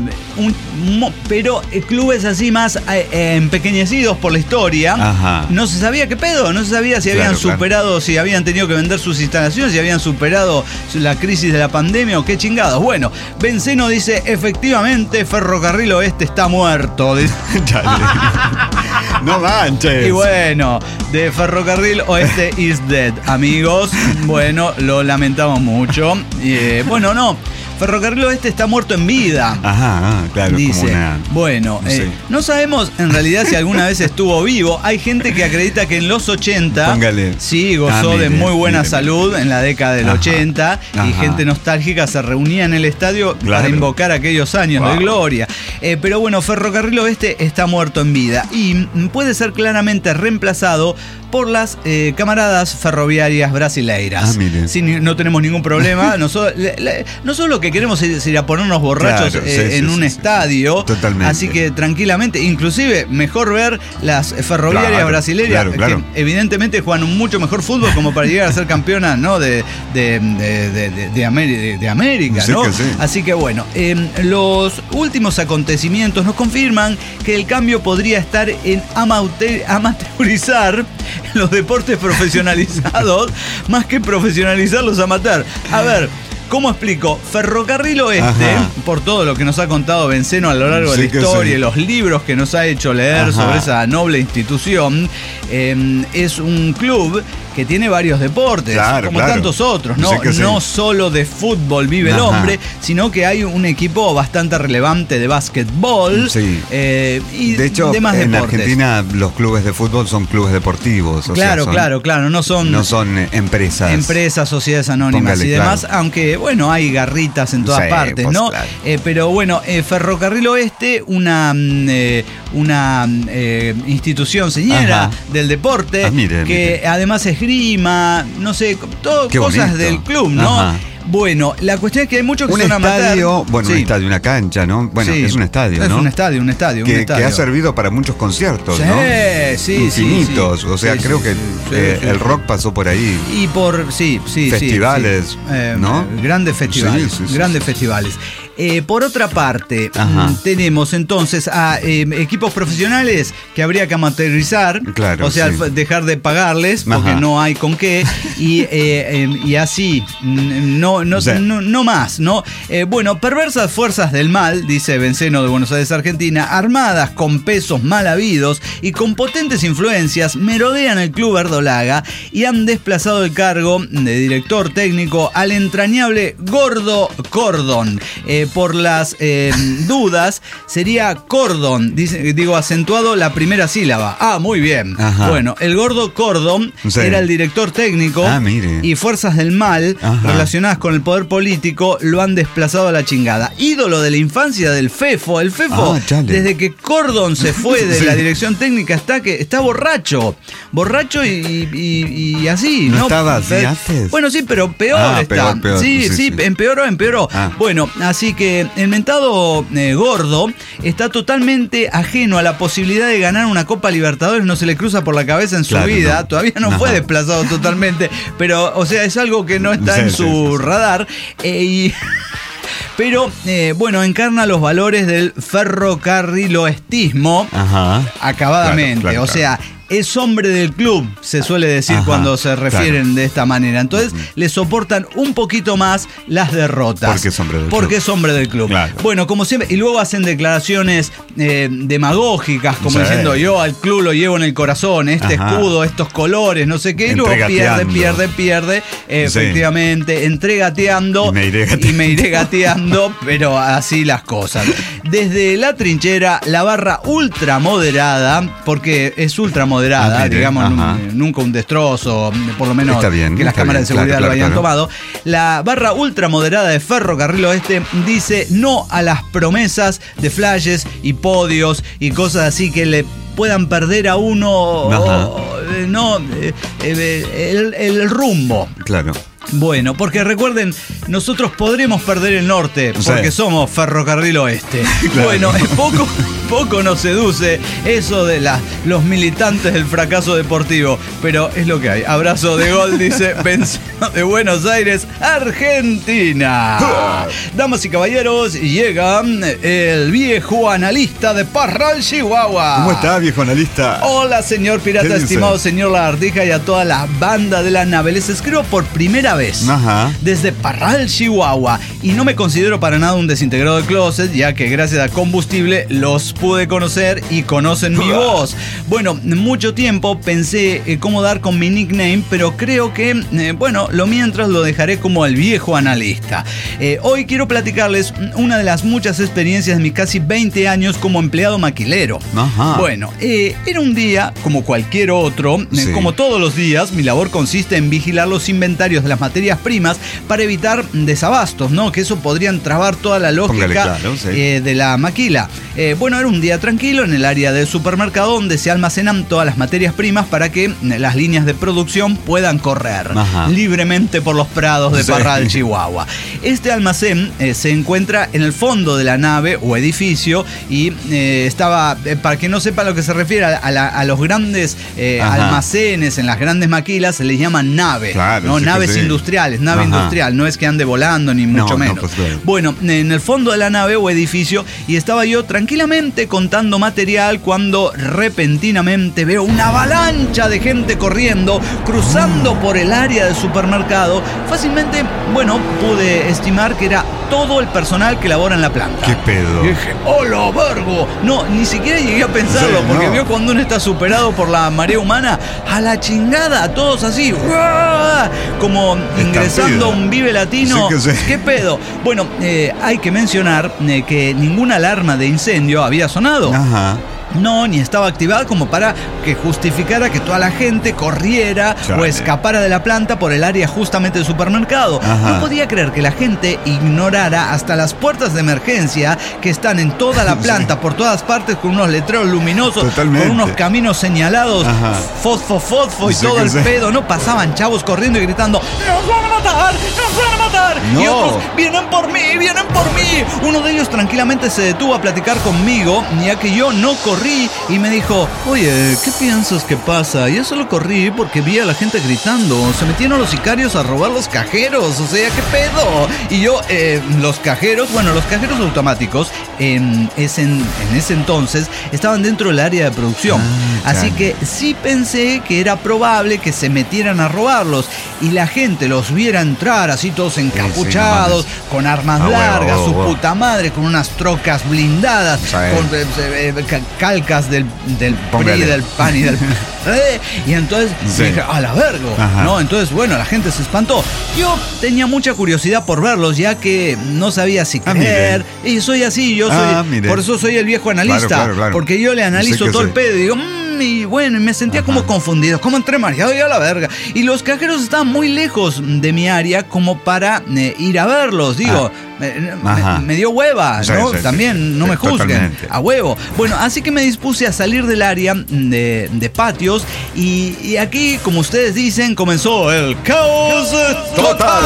pero clubes así más empequeñecidos por la historia. No se sabía qué pedo, no se sabía si habían superado, si habían tenido que vender sus instalaciones, si habían superado la crisis de la pandemia o qué chingados. Bueno, Benceno dice, efectivamente, Ferrocarril Oeste está muerto. No manches. Y bueno, de Ferrocarril Oeste is dead, amigos. Bueno, lo lamentamos mucho. Ferrocarril Oeste está muerto en vida. Claro. Dice, no sabemos en realidad si alguna vez estuvo vivo. Hay gente que acredita que en los 80 gozó de muy buena salud en la década del 80 y gente nostálgica se reunía en el estadio para invocar aquellos años de gloria. Pero bueno, Ferrocarril Oeste está muerto en vida y puede ser claramente reemplazado por las camaradas ferroviarias brasileiras. No tenemos ningún problema. Nosotros lo que queremos es ir a ponernos borrachos en un estadio. Totalmente. Así que tranquilamente, inclusive mejor ver las ferroviarias brasileñas que evidentemente juegan un mucho mejor fútbol como para llegar a ser campeonas, ¿no? de América, ¿no? Así que bueno, los últimos acontecimientos nos confirman que el cambio podría estar en amateurizar los deportes profesionalizados más que profesionalizar los amateurs. A ver, ¿cómo explico? Ferrocarril Oeste, por todo lo que nos ha contado Benceno a lo largo de la historia y los libros que nos ha hecho leer sobre esa noble institución, es un club que tiene varios deportes, como tantos otros, ¿no? No solo de fútbol vive el hombre, sino que hay un equipo bastante relevante de básquetbol y de hecho, demás en deportes. Argentina los clubes de fútbol son clubes deportivos. Claro, no son empresas. Empresas, sociedades anónimas y demás, aunque bueno, hay garritas en todas partes, ¿no? Pero bueno, Ferrocarril Oeste, una institución señera del deporte, que además esgrime esgrima, no sé, todo cosas del club, ¿no? Ajá. Bueno, la cuestión es que hay muchos que son amateur. Bueno, un estadio, una cancha, ¿no? Bueno, sí, es un estadio, ¿no? Es un estadio. Que ha servido para muchos conciertos, ¿no? Sí, infinitos. O sea, creo que el rock pasó por ahí. Y por, festivales, ¿no? Grandes festivales. Por otra parte, tenemos entonces a equipos profesionales que habría que amateurizar, claro, o sea, dejar de pagarles porque no hay con qué, y así, no más, ¿no? Bueno, perversas fuerzas del mal, dice Benceno de Buenos Aires, Argentina, armadas con pesos mal habidos y con potentes influencias, merodean el club verdolaga y han desplazado el cargo de director técnico al entrañable Gordo Cordon. Por las dudas, sería Cordon, acentuado la primera sílaba. Ah, muy bien. Ajá. Bueno, el Gordo Cordon era el director técnico y fuerzas del mal relacionadas con el poder político lo han desplazado a la chingada. Ídolo de la infancia del Fefo. El Fefo, desde que Cordon se fue de la dirección técnica, está borracho. Borracho y así. ¿No estaba así antes? Bueno, sí, pero peor está. Peor. Sí, empeoró. Bueno, así que el mentado Gordo está totalmente ajeno a la posibilidad de ganar una Copa Libertadores, no se le cruza por la cabeza en su vida, todavía no fue desplazado totalmente, pero, o sea, es algo que no está en su radar. Pero, encarna los valores del ferrocarriloestismo acabadamente. Claro. O sea, es hombre del club, se suele decir cuando se refieren de esta manera. Entonces, le soportan un poquito más las derrotas. Porque es hombre del club. Claro. Bueno, como siempre, y luego hacen declaraciones demagógicas, como diciendo, yo al club lo llevo en el corazón, escudo, estos colores, no sé qué, y luego pierde, efectivamente, entregateando y me iré gateando, pero así las cosas. Desde la trinchera, la barra ultramoderada, porque es ultramoderada, digamos, nunca un destrozo, por lo menos que las cámaras de seguridad lo hayan tomado. La barra ultramoderada de Ferrocarril Oeste dice no a las promesas de flashes y podios y cosas así que le puedan perder a uno el rumbo. Claro. Bueno, porque recuerden, nosotros podremos perder el norte porque somos Ferrocarril Oeste. Claro. Bueno, poco nos seduce eso de los militantes del fracaso deportivo, pero es lo que hay. Abrazo de gol, dice Benceno de Buenos Aires, Argentina. Damas y caballeros, llega el viejo analista de Parral, Chihuahua. ¿Cómo está, viejo analista? Hola, señor pirata, estimado señor Lagartija y a toda la banda de la nave. Les escribo por primera vez desde Parral, Chihuahua, y no me considero para nada un desintegrado de closet, ya que gracias a combustible los pude conocer y conocen mi voz. Bueno, mucho tiempo pensé cómo dar con mi nickname, pero creo que, lo mientras lo dejaré como el viejo analista. Hoy quiero platicarles una de las muchas experiencias de mis casi 20 años como empleado maquilero. Bueno, era un día como cualquier otro, como todos los días, mi labor consiste en vigilar los inventarios de las materias primas para evitar desabastos, ¿no? Que eso podrían trabar toda la lógica de la maquila. Era un día tranquilo en el área del supermercado donde se almacenan todas las materias primas para que las líneas de producción puedan correr libremente por los prados de Parral, Chihuahua. Este almacén se encuentra en el fondo de la nave o edificio y estaba, para que no sepa a lo que se refiere, a los grandes almacenes en las grandes maquilas se les llama nave, ¿no? Naves industriales, nave industrial, no es que ande volando ni mucho menos. Bueno, en el fondo de la nave o edificio, y estaba yo tranquilamente contando material cuando repentinamente veo una avalancha de gente corriendo, cruzando por el área del supermercado. Fácilmente, pude estimar que era todo el personal que labora en la planta. ¿Qué pedo? Y dije, ¡hola, vergo! No, ni siquiera llegué a pensarlo, porque vio cuando uno está superado por la marea humana, a la chingada, todos así, ¡uah! Como ingresando a un Vive Latino. ¿Qué pedo? Bueno, hay que mencionar que ninguna alarma de incendio había sonado. No, ni estaba activada como para que justificara que toda la gente corriera o escapara de la planta por el área justamente del supermercado. Ajá. No podía creer que la gente ignorara hasta las puertas de emergencia que están en toda la planta, por todas partes, con unos letreros luminosos, con unos caminos señalados, fosfo y todo el pedo. No pasaban chavos corriendo y gritando: ¡nos van a matar! ¡nos van a matar! No. Y otros: ¡vienen por mí! ¡vienen por mí! Uno de ellos tranquilamente se detuvo a platicar conmigo, ya que yo no corrí, y me dijo: oye, ¿qué piensas que pasa? Yo solo corrí porque vi a la gente gritando. Se metieron los sicarios a robar los cajeros. O sea, ¿qué pedo? Y yo, los cajeros automáticos, en ese entonces estaban dentro del área de producción. Así que sí pensé que era probable que se metieran a robarlos y la gente los viera entrar así todos encapuchados, con armas largas, su puta madre, con unas trocas blindadas, con calcas del PRI, del PAN y del... Y entonces dije: a la verga, ¿no? Entonces, bueno, la gente se espantó. Yo tenía mucha curiosidad por verlos, ya que no sabía si creer. Y soy así, yo soy... por eso soy el viejo analista. Claro. Porque yo le analizo todo el pedo y digo... y bueno, me sentía como confundido, como entre mareado y a la verga. Y los cajeros estaban muy lejos de mi área como para ir a verlos. Digo, me dio hueva, ¿no? También, no me juzguen. Totalmente. A huevo. Bueno, así que me dispuse a salir del área de patios y aquí, como ustedes dicen, comenzó el caos total.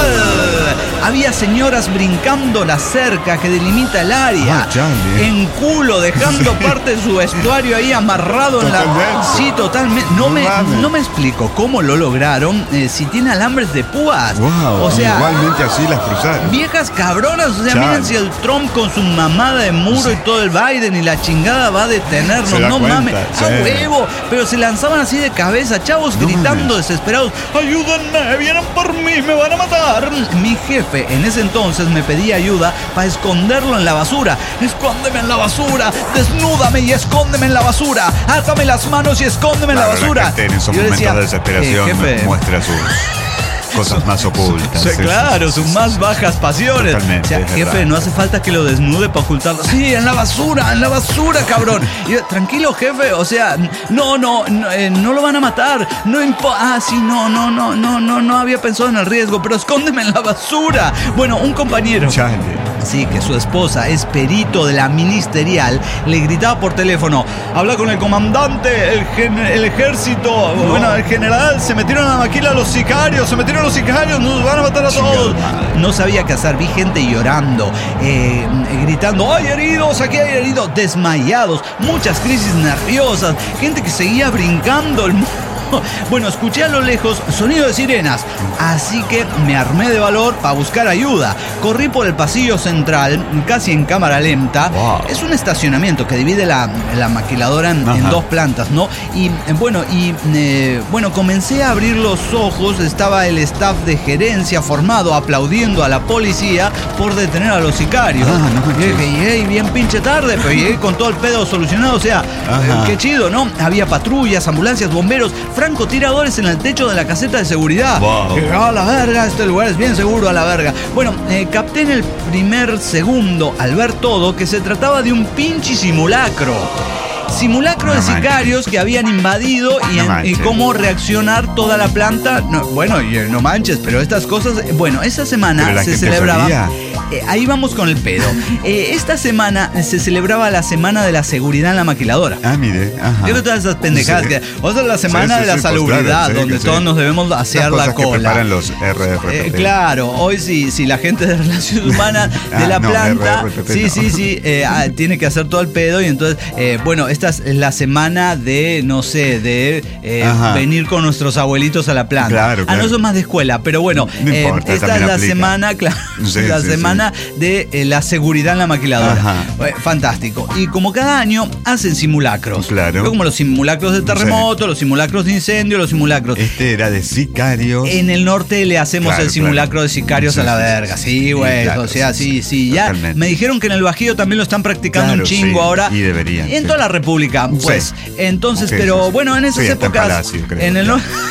Había señoras brincando la cerca que delimita el área, en culo, dejando parte de su vestuario ahí amarrado en la... Sí, totalmente. No me explico cómo lo lograron, si tiene alambres de púas. Wow, o sea, igualmente así las cruzaron. Viejas cabronas. O sea, miren si el Trump con su mamada de muro y todo el Biden y la chingada va a detenernos. No mames, a huevo. Pero se lanzaban así de cabeza, chavos, gritando desesperados: ayúdenme, vienen por mí, me van a matar. Mi jefe en ese entonces me pedía ayuda para esconderlo en la basura. Escóndeme en la basura, desnúdame y escóndeme en la basura, átame las manos y escóndeme en la basura. La gente en esos momentos de desesperación muestra sus cosas más ocultas. Claro, sus más bajas pasiones. Totalmente, o sea, jefe, no hace falta que lo desnude para ocultarlo. Sí, en la basura, cabrón. Y yo: tranquilo, jefe, o sea, no lo van a matar. No había pensado en el riesgo, pero escóndeme en la basura. Bueno, un compañero, sí, que su esposa es perito de la ministerial, le gritaba por teléfono: habla con el comandante, el ejército, bueno, el general, se metieron a la maquila los sicarios, nos van a matar a todos. No sabía qué hacer, vi gente llorando, gritando: ¡hay heridos! Aquí hay heridos, desmayados, muchas crisis nerviosas, gente que seguía brincando el... Bueno, escuché a lo lejos sonido de sirenas, así que me armé de valor para buscar ayuda. Corrí por el pasillo central, casi en cámara lenta. Es un estacionamiento que divide la maquiladora en dos plantas, ¿no? Y bueno, comencé a abrir los ojos. Estaba el staff de gerencia formado aplaudiendo a la policía por detener a los sicarios. Y dije: bien pinche tarde, pero llegué con todo el pedo solucionado. O sea, qué chido, ¿no? Había patrullas, ambulancias, bomberos, francotiradores en el techo de la caseta de seguridad. A la verga, este lugar es bien seguro, a la verga. Bueno, capté en el primer segundo, al ver todo, que se trataba de un pinche simulacro de sicarios que habían invadido y cómo reaccionar toda la planta. No manches, pero estas cosas... Bueno, esta semana se celebraba... ahí vamos con el pedo. Esta semana se celebraba la Semana de la Seguridad en la Maquiladora. Mire. Yo todas esas pendejadas que... O sea, la Semana de la Salubridad, donde todos nos debemos hacer la cola. Que preparan los RRPP. Claro, hoy si la gente de Relaciones Humanas de la planta... tiene que hacer todo el pedo y entonces... bueno, esta es la semana de, no sé, de venir con nuestros abuelitos a la planta. Claro. No, eso es más de escuela, pero bueno, no importa, esta es la semana, claro, semana de la seguridad en la maquiladora. Fantástico. Y como cada año hacen simulacros. Claro. Como los simulacros de terremoto, los simulacros de incendio, los simulacros. Este era de sicarios. En el norte le hacemos el simulacro de sicarios a la verga. Sí, güey. O sea, sí. Ya totalmente. Me dijeron que en el Bajío también lo están practicando un chingo ahora. Y deberían. En toda la República, pues. Entonces, pero bueno, en esas épocas. En el norte.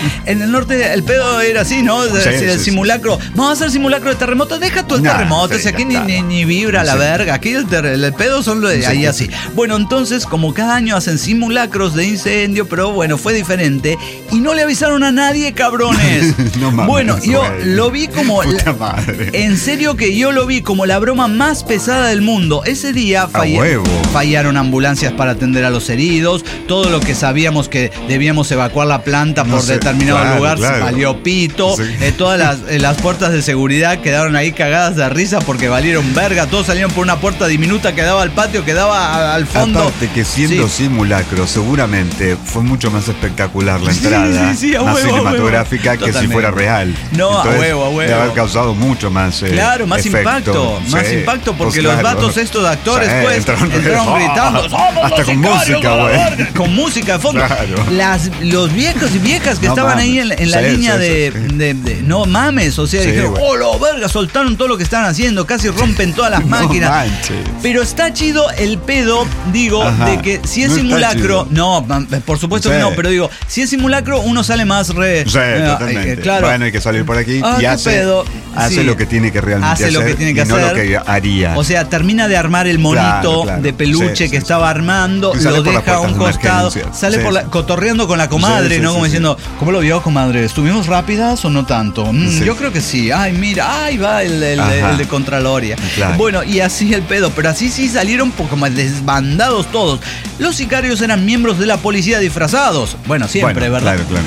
En el norte el pedo era así, ¿no? El simulacro. Vamos a hacer simulacro de terremoto. Deja tú el terremoto. Si aquí ni vibra la verga. Aquí el pedo son ahí así. Bueno, entonces, como cada año hacen simulacros de incendio, pero bueno, fue diferente. Y no le avisaron a nadie, cabrones. No mames, bueno, yo lo vi como... Puta madre. En serio que yo lo vi como la broma más pesada del mundo. Ese día fallaron ambulancias para atender a los heridos. Todo lo que sabíamos que debíamos evacuar la planta por determinado lugar valió pito. Sí. Todas las puertas de seguridad quedaron ahí cagadas de risa porque valieron verga. Todos salieron por una puerta diminuta que daba al patio, que daba al fondo. Aparte que siendo simulacro, seguramente fue mucho más espectacular la entrada. Más cinematográfica que si fuera real. No, entonces, a huevo. Debe haber causado mucho más claro, más efecto. impacto porque los vatos estos de actores entraron gritando. Hasta con música, güey. Con música de fondo. Claro. Los viejos y viejas que estaban ahí en la línea de no mames, o sea, dijeron, la verga, soltaron todo lo que estaban haciendo, casi rompen todas las máquinas. Pero está chido el pedo, digo, de que si es simulacro, no, por supuesto que no, pero digo, si es simulacro, uno sale más totalmente. Claro. Bueno, hay que salir por aquí y hace lo que tiene que realmente hacer, lo que tiene que hacer, no lo que haría. O sea, termina de armar el monito de peluche que estaba armando, lo deja a un costado, sale cotorreando con la comadre, ¿no? Como diciendo, ¿cómo lo vio, comadre? ¿Estuvimos rápidas o no tanto? Yo creo que sí. Ay, mira, ahí va el de Contraloria. Claro. Bueno, y así el pedo, pero así sí salieron como desbandados todos. Los sicarios eran miembros de la policía disfrazados. Bueno, siempre, ¿verdad? Claro.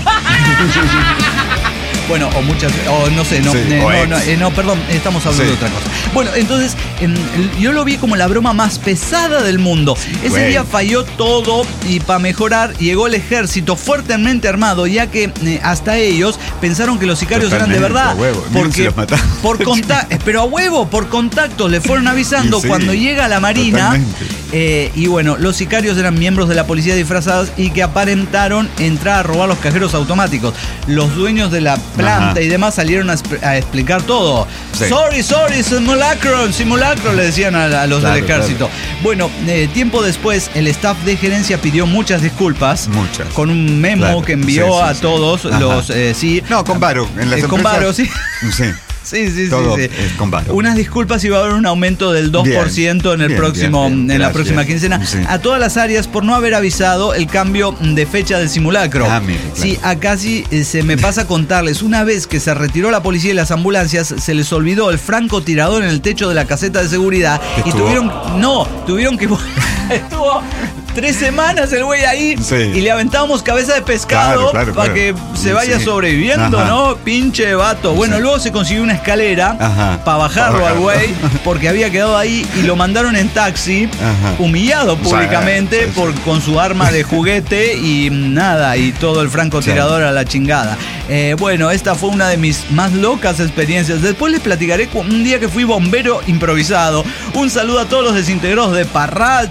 Bueno, o muchas, o no sé, perdón, estamos hablando de otra cosa. Bueno, entonces, yo lo vi como la broma más pesada del mundo. Ese día falló todo y para mejorar llegó el ejército fuertemente armado, ya que hasta ellos pensaron que los sicarios eran de verdad. Porque pero a huevo, por contactos le fueron avisando cuando llega la Marina. Y bueno, los sicarios eran miembros de la policía disfrazados y que aparentaron entrar a robar los cajeros automáticos. Los dueños de la planta y demás salieron a explicar todo. Sorry, simulacro, le decían a los del ejército. Claro. Bueno, tiempo después, el staff de gerencia pidió muchas disculpas. Con un memo que envió a todos los... con Varo. En las con Varo, sí. Sí. Todo es con Varo. Unas disculpas, iba a haber un aumento del 2% en la próxima quincena. Sí. A todas las áreas por no haber avisado el cambio de fecha del simulacro. Sí, acá sí se me pasa a contarles. Una vez que se retiró la policía y las ambulancias, se les olvidó el francotirador en el techo de la caseta de seguridad. Y tuvieron que... Estuvo 3 semanas el güey ahí y le aventábamos cabeza de pescado para que se vaya sobreviviendo, ¿no? Pinche vato. Bueno, luego se consiguió una escalera para bajarlo al güey porque había quedado ahí y lo mandaron en taxi, humillado públicamente con su arma de juguete y nada, y todo el francotirador a la chingada. Bueno, esta fue una de mis más locas experiencias. Después les platicaré un día que fui bombero improvisado. Un saludo a todos los desintegrados de Parral,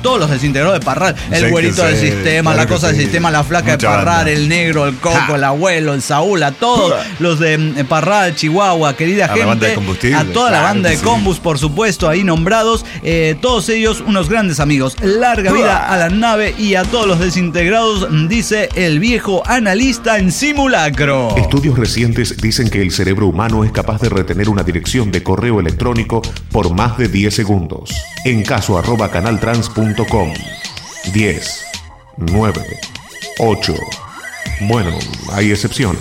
el güerito del sistema, la cosa del sistema, la flaca de Parral, el negro, el coco, el abuelo, el Saúl, a todos los de Parral, Chihuahua, querida gente, a toda la banda de Combus, por supuesto, ahí nombrados, todos ellos unos grandes amigos. Larga vida a la nave y a todos los desintegrados, dice el viejo analista en simulacro. Estudios recientes dicen que el cerebro humano es capaz de retener una dirección de correo electrónico por más de 10 segundos. En caso @canaltrans.com. 10, 9, 8. Bueno, hay excepciones.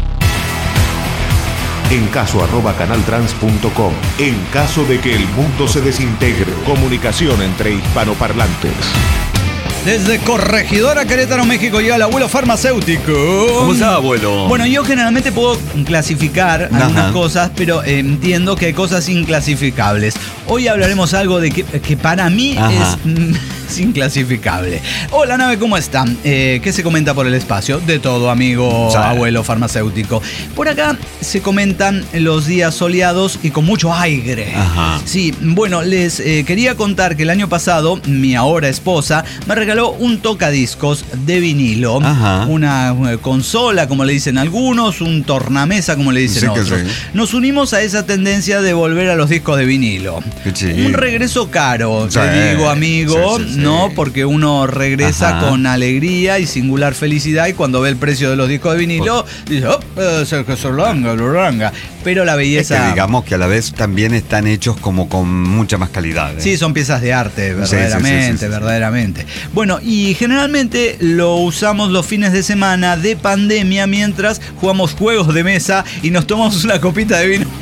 En caso @canaltrans.com. En caso de que el mundo se desintegre. Comunicación entre hispanoparlantes. Desde Corregidora, Querétaro, México, llega el abuelo farmacéutico. ¿Cómo está, abuelo? Bueno, yo generalmente puedo clasificar algunas cosas, pero entiendo que hay cosas inclasificables. Hoy hablaremos algo de que para mí es inclasificable. Hola, nave, ¿cómo están? ¿Qué se comenta por el espacio? De todo, amigo abuelo farmacéutico. Por acá se comentan los días soleados y con mucho aire. Sí, bueno, les quería contar que el año pasado mi ahora esposa me regaló un tocadiscos de vinilo, una consola, como le dicen algunos, un tornamesa, como le dicen otros. Nos unimos a esa tendencia de volver a los discos de vinilo. Un regreso caro, te digo, amigo. ¿no? Porque uno regresa con alegría y singular felicidad, y cuando ve el precio de los discos de vinilo, dice, Loranga. Pero la belleza... Es que digamos que a la vez también están hechos como con mucha más calidad. Sí, son piezas de arte, verdaderamente, verdaderamente. Bueno, y generalmente lo usamos los fines de semana de pandemia mientras jugamos juegos de mesa y nos tomamos una copita de vino.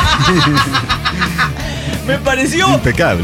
Me pareció impecable.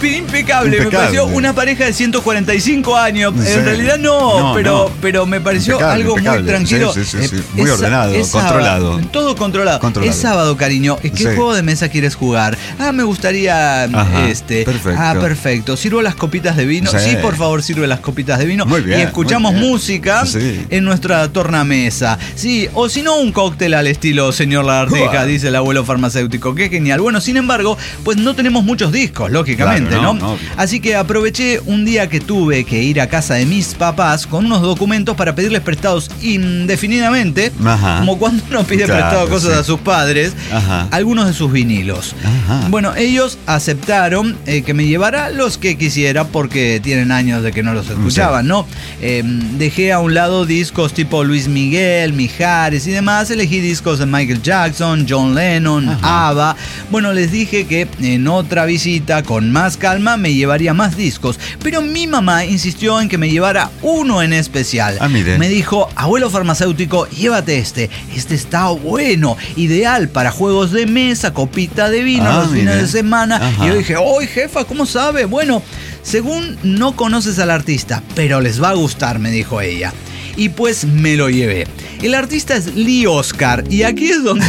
Me pareció una pareja de 145 años. Sí. En realidad pero me pareció algo muy tranquilo. Sí. Muy ordenado, controlado. Todo controlado. Es sábado, cariño. ¿Qué juego de mesa quieres jugar? Me gustaría Perfecto. Perfecto. ¿Sirvo las copitas de vino? Sí, por favor, sirve las copitas de vino. Muy bien. Y escuchamos música en nuestra tornamesa. Sí, o si no, un cóctel al estilo señor Lagarteja, dice el abuelo farmacéutico. Qué genial. Bueno, sin embargo, pues no tenemos muchos discos, lógicamente, claro, ¿no? Así que aproveché un día que tuve que ir a casa de mis papás con unos documentos para pedirles prestados indefinidamente, como cuando uno pide prestado cosas a sus padres, algunos de sus vinilos. Bueno, ellos aceptaron que me llevara los que quisiera porque tienen años de que no los escuchaban, ¿no? Dejé a un lado discos tipo Luis Miguel, Mijares y demás, elegí discos de Michael Jackson, John Lennon, ABBA. Bueno, les dije que en otra visita con más calma me llevaría más discos, pero mi mamá insistió en que me llevara uno en especial. Me dijo, abuelo farmacéutico, llévate este está bueno, ideal para juegos de mesa, copita de vino los fines de semana. Y yo dije, ¡ay, jefa, cómo sabe! Bueno, según no conoces al artista, pero les va a gustar, me dijo ella. Y pues me lo llevé. El artista es Lee Oscar, y aquí es donde...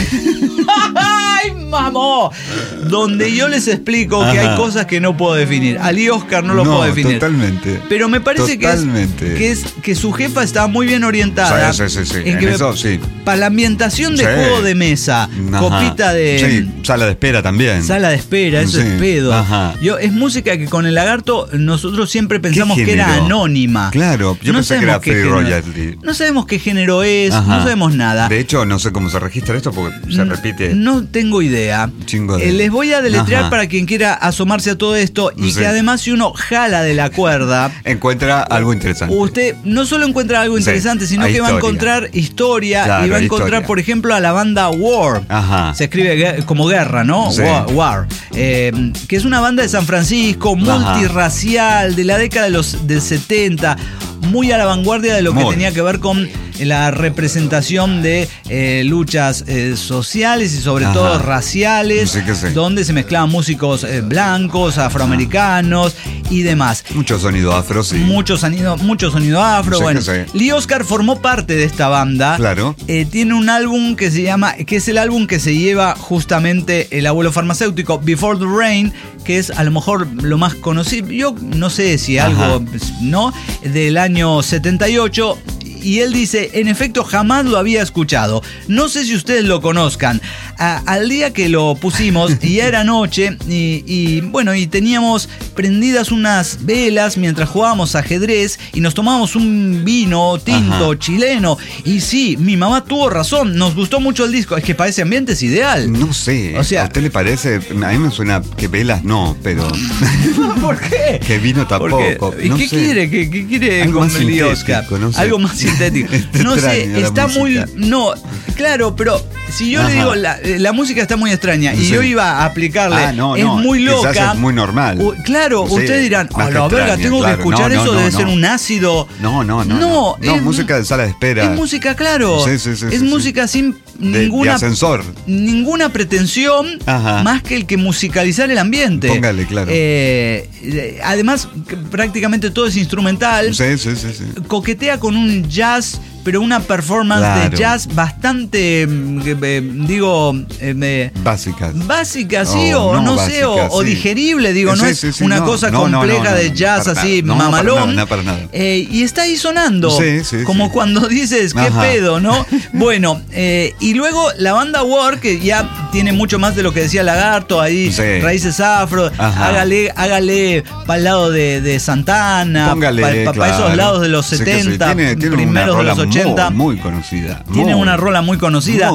¡Ay, mamó! Donde yo les explico que hay cosas que no puedo definir. A Lee Oscar no lo puedo definir. Totalmente. Pero me parece que su jefa está muy bien orientada. Sí. En eso, para la ambientación de juego de mesa, copita de... Sí, sala de espera también. Sala de espera, eso es pedo. Es música que con el Lagarto nosotros siempre pensamos que era anónima. Claro, yo pensé que era Free Royalty. No sabemos qué género es, no sabemos nada. De hecho, no sé cómo se registra esto porque se repite. No tengo idea. Les voy a deletrear para quien quiera asomarse a todo esto y que además si uno jala de la cuerda... encuentra algo interesante. Usted no solo encuentra algo interesante, sino que va a encontrar historia y va a encontrar, por ejemplo, a la banda War. Se escribe como guerra, ¿no? War. Que es una banda de San Francisco, multirracial, de la década del 70, muy a la vanguardia de lo que tenía que ver con la representación de luchas sociales y sobre todo raciales, donde se mezclaban músicos blancos, afroamericanos y demás. Mucho sonido afro, sí. Mucho sonido afro. Bueno, Lee Oscar formó parte de esta banda. Claro. Tiene un álbum que se llama, que es el álbum que se lleva justamente el abuelo farmacéutico, Before the Rain, que es a lo mejor lo más conocido. Yo no sé si algo, ¿no? Del año 78. Y él dice, en efecto, jamás lo había escuchado. No sé si ustedes lo conozcan. Al día que lo pusimos, y era noche, y teníamos prendidas unas velas mientras jugábamos ajedrez, y nos tomábamos un vino tinto chileno. Y sí, mi mamá tuvo razón, nos gustó mucho el disco. Es que para ese ambiente es ideal. No sé, o sea, ¿a usted le parece? A mí me suena que velas no, pero... ¿Por qué? Que vino tampoco. ¿Y qué quiere? ¿Qué quiere con Lee Oscar? No sé. Algo más sintético. No sé, está muy... No, claro, pero si yo le digo, la música está muy extraña y yo iba a aplicarle, muy loca. Quizás es muy normal. Claro, ustedes dirán, a la verga, tengo que escuchar eso, debe ser un ácido. No, música de sala de espera. Es música, claro. Es música sin ninguna... de ascensor. Ninguna pretensión más que el que musicalizar el ambiente. Póngale, claro. Además, prácticamente todo es instrumental. Sí. Coquetea con un jazz, pero una performance de jazz bastante, básica, sí, o no sé, o digerible, no es una cosa compleja de jazz así, mamalón. Para nada. Y está ahí sonando, como cuando dices, qué pedo, ¿no? Bueno, y luego la banda War, que ya tiene mucho más de lo que decía Lagarto, ahí, raíces afro, hágale para el lado de Santana, para esos lados de los 70, tiene primeros de los 80. Muy conocida. Tiene una rola muy conocida.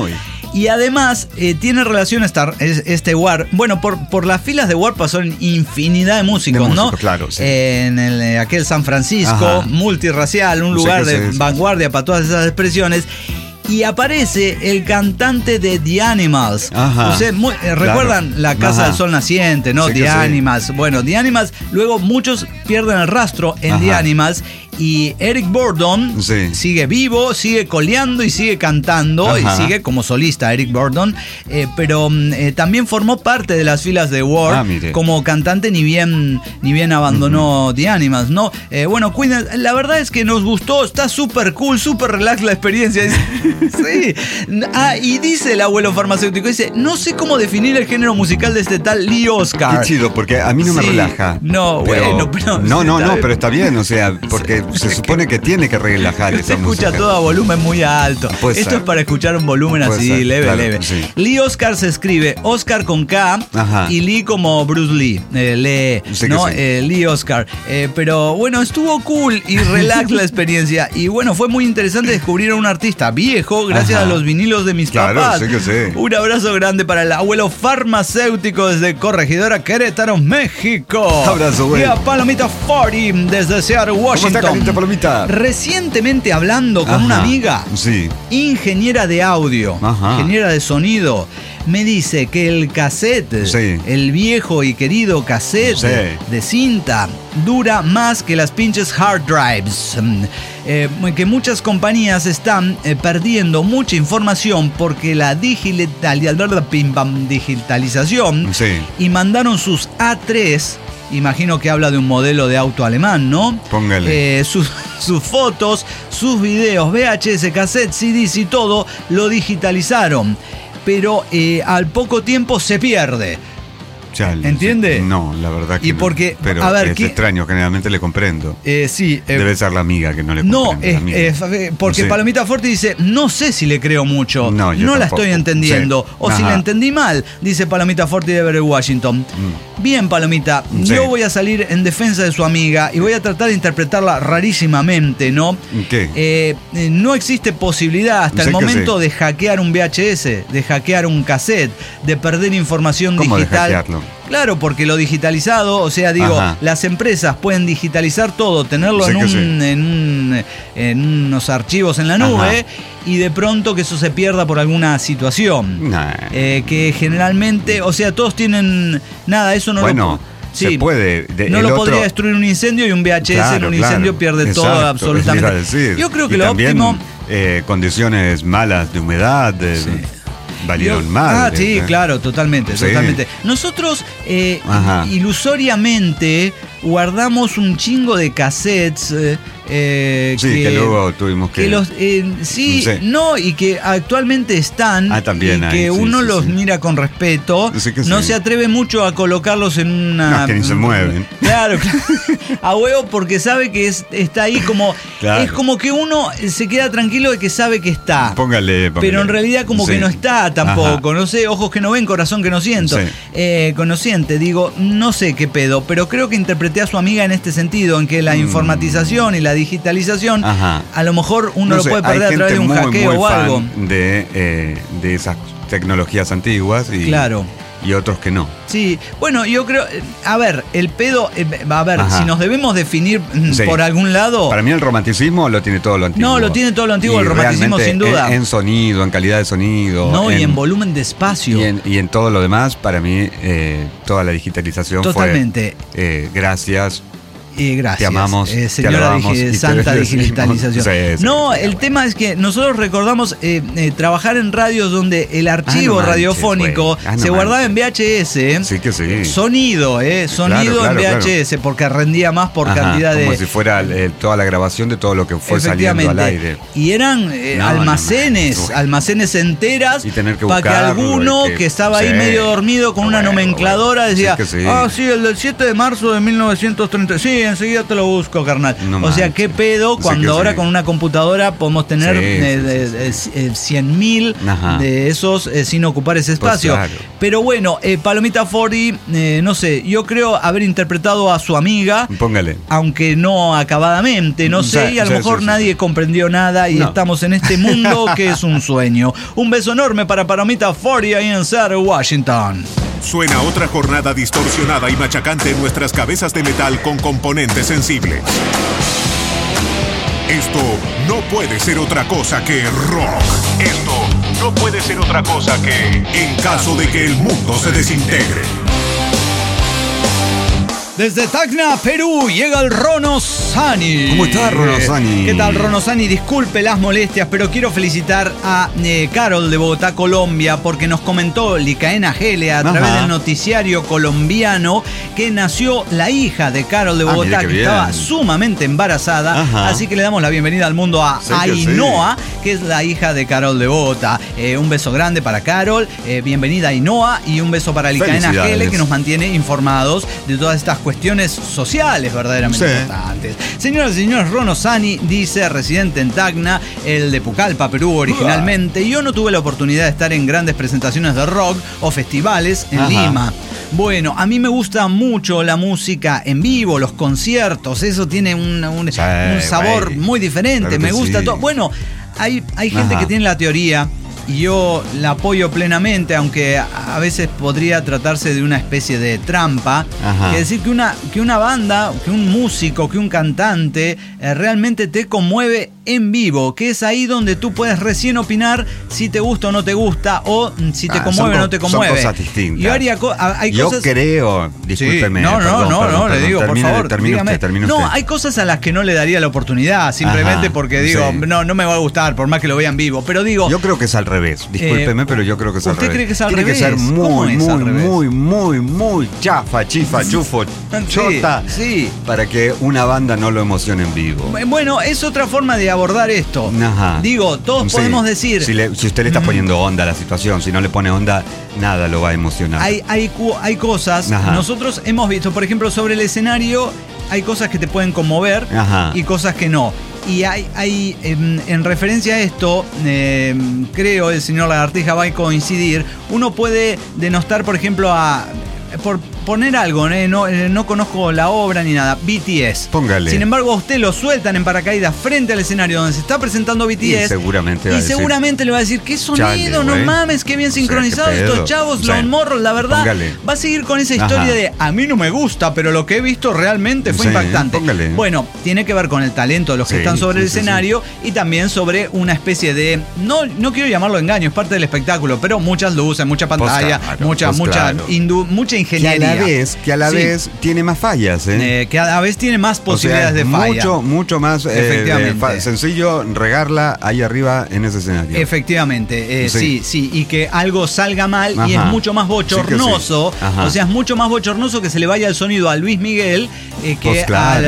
Y además tiene relación este Warp. Bueno, por las filas de Warp pasaron infinidad de músicos, ¿no? Claro, sí. En aquel San Francisco, multirracial, un lugar de vanguardia para todas esas expresiones. Y aparece el cantante de The Animals. Ustedes recuerdan la Casa del Sol Naciente, ¿no? The Animals. Bueno, The Animals, luego muchos pierden el rastro en The Animals. Y Eric Burdon sigue vivo, sigue coleando y sigue cantando y sigue como solista Eric Burdon, pero también formó parte de las filas de War como cantante, ni bien abandonó The Animals, ¿no? Bueno, Queen, la verdad es que nos gustó, está súper cool, súper relax la experiencia. Sí. Y dice el abuelo farmacéutico, dice, no sé cómo definir el género musical de este tal Lee Oscar. Qué chido, porque a mí no me relaja. No, pero, pero... No, pero está bien, o sea, porque se supone que tiene que relajar esa música. Se escucha todo a volumen muy alto. Esto es para escuchar un volumen así, leve. Sí. Lee Oscar se escribe Oscar con K y Lee como Bruce Lee. Lee Oscar. Pero bueno, estuvo cool y relax la experiencia. Y bueno, fue muy interesante descubrir a un artista viejo gracias a los vinilos de mis papás. Un abrazo grande para el abuelo farmacéutico desde Corregidora Querétaro, México. Abrazo, güey. Y a Palomita 40 desde Seattle, Washington. ¿Cómo está, Palomita? Recientemente hablando con una amiga, ingeniera de audio, ingeniera de sonido, me dice que el cassette, el viejo y querido cassette de cinta, dura más que las pinches hard drives. Que muchas compañías están perdiendo mucha información porque la digitalización y mandaron sus A3. Imagino que habla de un modelo de auto alemán, ¿no? Póngale. Sus fotos, sus videos, VHS, cassette, CDs y todo lo digitalizaron. Pero al poco tiempo se pierde. ¿Entiende? No, la verdad que y porque, no. Pero es extraño, generalmente le comprendo. Sí. Debe ser la amiga que no le comprende. No, porque Palomita Forte dice, no sé si le creo mucho. No la estoy entendiendo. O si la entendí mal, dice Palomita Forte de Everett, Washington. Bien, Palomita, yo voy a salir en defensa de su amiga y voy a tratar de interpretarla rarísimamente, ¿no? ¿Qué? No existe posibilidad hasta el momento de hackear un VHS, de hackear un cassette, de perder información digital. ¿Cómo de hackearlo? Claro, porque lo digitalizado, o sea, digo, las empresas pueden digitalizar todo, tenerlo en unos archivos en la nube y de pronto que eso se pierda por alguna situación. Que generalmente, o sea, todos tienen... Nada, eso no lo... se puede. No lo podría destruir un incendio y un VHS en un incendio pierde todo absolutamente. Yo creo que lo óptimo... condiciones malas de humedad... valieron mal. Claro, totalmente. Nosotros ilusoriamente guardamos un chingo de cassettes que luego tuvimos que y que actualmente están también y que uno los mira con respeto, no se atreve mucho a colocarlos en una... No, que ni se mueven. Claro, a huevo, porque sabe que está ahí como... Es como que uno se queda tranquilo de que sabe que está. Póngale. Pero en realidad como que no está tampoco. No sé, ojos que no ven, corazón que no siento. Conociente, digo, no sé qué pedo, pero creo que interpreté a su amiga en este sentido, en que la informatización y la digitalización, a lo mejor uno lo puede perder a través de un hackeo o algo. De esas tecnologías antiguas y otros que no. Sí, bueno, yo creo, a ver, el pedo, si nos debemos definir por algún lado... Para mí el romanticismo lo tiene todo lo antiguo. No, lo tiene todo lo antiguo, el romanticismo sin duda. En sonido, en calidad de sonido. Y en volumen de espacio. Y en todo lo demás, para mí, toda la digitalización totalmente fue gracias. Gracias. Te amamos, señora santa digitalización. El tema es que nosotros recordamos trabajar en radios donde el archivo radiofónico se guardaba en VHS. Sonido en VHS, porque rendía más por cantidad de... Como si fuera toda la grabación de todo lo que fue saliendo al aire. Y eran almacenes enteras, y tener que para que alguno que estaba ahí medio dormido con una nomencladora decía, el del 7 de marzo de 1930, Sí, enseguida te lo busco, carnal. No o sea, manches. qué pedo cuando Sí, ahora sí. con una computadora podemos tener 100.000 de esos sin ocupar ese espacio. Pues claro. Pero bueno, Palomita Forti, no sé, yo creo haber interpretado a su amiga. Póngale. Aunque no acabadamente, no sé, y a lo mejor nadie comprendió nada y estamos en este mundo que es un sueño. Un beso enorme para Palomita Forti ahí en Seattle, Washington. Suena otra jornada distorsionada y machacante en nuestras cabezas de metal con componentes sensibles. Esto no puede ser otra cosa que rock. Esto no puede ser otra cosa que En caso de que el mundo se desintegre. Desde Tacna, Perú, llega el Rono Sani. ¿Cómo está, Rono Sani? ¿Qué tal, Rono Sani? Disculpe las molestias, pero quiero felicitar a Carol de Bogotá, Colombia, porque nos comentó Licaena Gele a través del noticiario colombiano que nació la hija de Carol de Bogotá, que estaba sumamente embarazada. Así que le damos la bienvenida al mundo a Ainhoa, que es la hija de Carol de Bogotá. Un beso grande para Carol, bienvenida a Ainhoa, y un beso para Licaena Gele, que nos mantiene informados de todas estas cuestiones sociales verdaderamente importantes. Señoras y señores, Rono Sani dice, residente en Tacna, el de Pucallpa, Perú originalmente. Yo no tuve la oportunidad de estar en grandes presentaciones de rock o festivales en Lima. Bueno, a mí me gusta mucho la música en vivo, los conciertos, eso tiene un sabor muy diferente, me gusta todo. Bueno, hay gente que tiene la teoría, y yo la apoyo plenamente, aunque a veces podría tratarse de una especie de trampa. Es decir, que una banda, que un músico, que un cantante realmente te conmueve en vivo, que es ahí donde tú puedes recién opinar si te gusta o no te gusta, o si te conmueve o no te conmueve. Son cosas distintas. Yo creo, discúlpeme. No, le digo, por favor, termine usted. No, hay cosas a las que no le daría la oportunidad, simplemente porque digo, no me va a gustar, por más que lo vea en vivo, pero digo... Yo creo que es al revés, discúlpeme, pero yo creo que es al revés. ¿Usted cree que es al revés? Tiene que ser muy chafa, chifa, chufo, chota, para que una banda no lo emocione en vivo. Bueno, es otra forma de abordar esto. Digo, todos podemos decir... Si usted le está poniendo onda a la situación, si no le pone onda, nada lo va a emocionar. Hay cosas, nosotros hemos visto, por ejemplo, sobre el escenario, hay cosas que te pueden conmover y cosas que no. Y hay en referencia a esto, creo el señor Lagartija va a coincidir, uno puede denostar, por ejemplo, por poner algo, no conozco la obra ni nada, BTS. Póngale. Sin embargo, a usted lo sueltan en paracaídas frente al escenario donde se está presentando BTS. Y seguramente le va a decir, qué sonido, no mames, qué bien sincronizados estos chavos, los morros, la verdad. Póngale. Va a seguir con esa historia de, a mí no me gusta, pero lo que he visto realmente fue impactante. Póngale. Bueno, tiene que ver con el talento de los que están sobre el escenario y también sobre una especie de, no quiero llamarlo engaño, es parte del espectáculo, pero muchas luces, mucha pantalla, mucha ingeniería. Que a la vez tiene más fallas, que a la vez tiene más posibilidades de falla. Mucho más sencillo regarla ahí arriba en ese escenario. Efectivamente, sí, y que algo salga mal y es mucho más bochornoso. O sea, es mucho más bochornoso que se le vaya el sonido a Luis Miguel que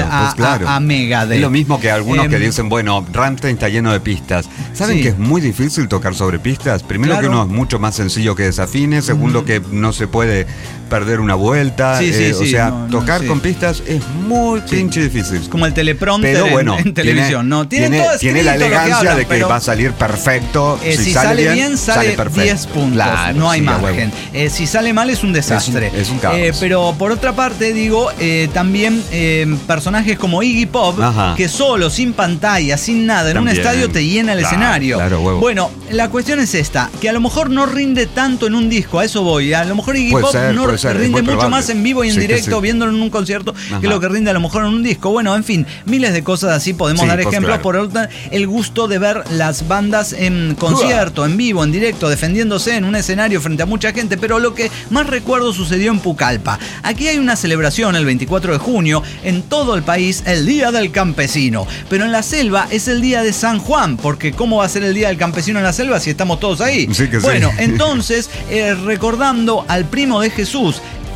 a Megadeth. Es lo mismo que algunos que dicen, bueno, Rammstein está lleno de pistas. ¿Saben que es muy difícil tocar sobre pistas? Primero que uno es mucho más sencillo que desafine, segundo que no se puede perder una vuelta. Tocar con pistas es muy pinche difícil. Es como el teleprompter en televisión, ¿no? Tiene la elegancia de que va a salir perfecto. Si sale bien, sale 10 puntos. Claro, no hay margen. Si sale mal, es un desastre. Es un caos. Pero por otra parte, digo, también personajes como Iggy Pop, que solo, sin pantalla, sin nada, en un estadio te llena el escenario. Bueno, la cuestión es esta, que a lo mejor no rinde tanto en un disco, a eso voy. A lo mejor Iggy Pop rinde mucho más en vivo y en directo, viéndolo en un concierto, que lo que rinde a lo mejor en un disco. Bueno, en fin, miles de cosas así, podemos dar ejemplos. Por otro, el gusto de ver las bandas en concierto, en vivo, en directo, defendiéndose en un escenario frente a mucha gente, pero lo que más recuerdo sucedió en Pucallpa. Aquí hay una celebración el 24 de junio, en todo el país, el Día del Campesino, pero en la selva es el Día de San Juan, porque ¿cómo va a ser el Día del Campesino en la selva si estamos todos ahí? Entonces, recordando al primo de Jesús,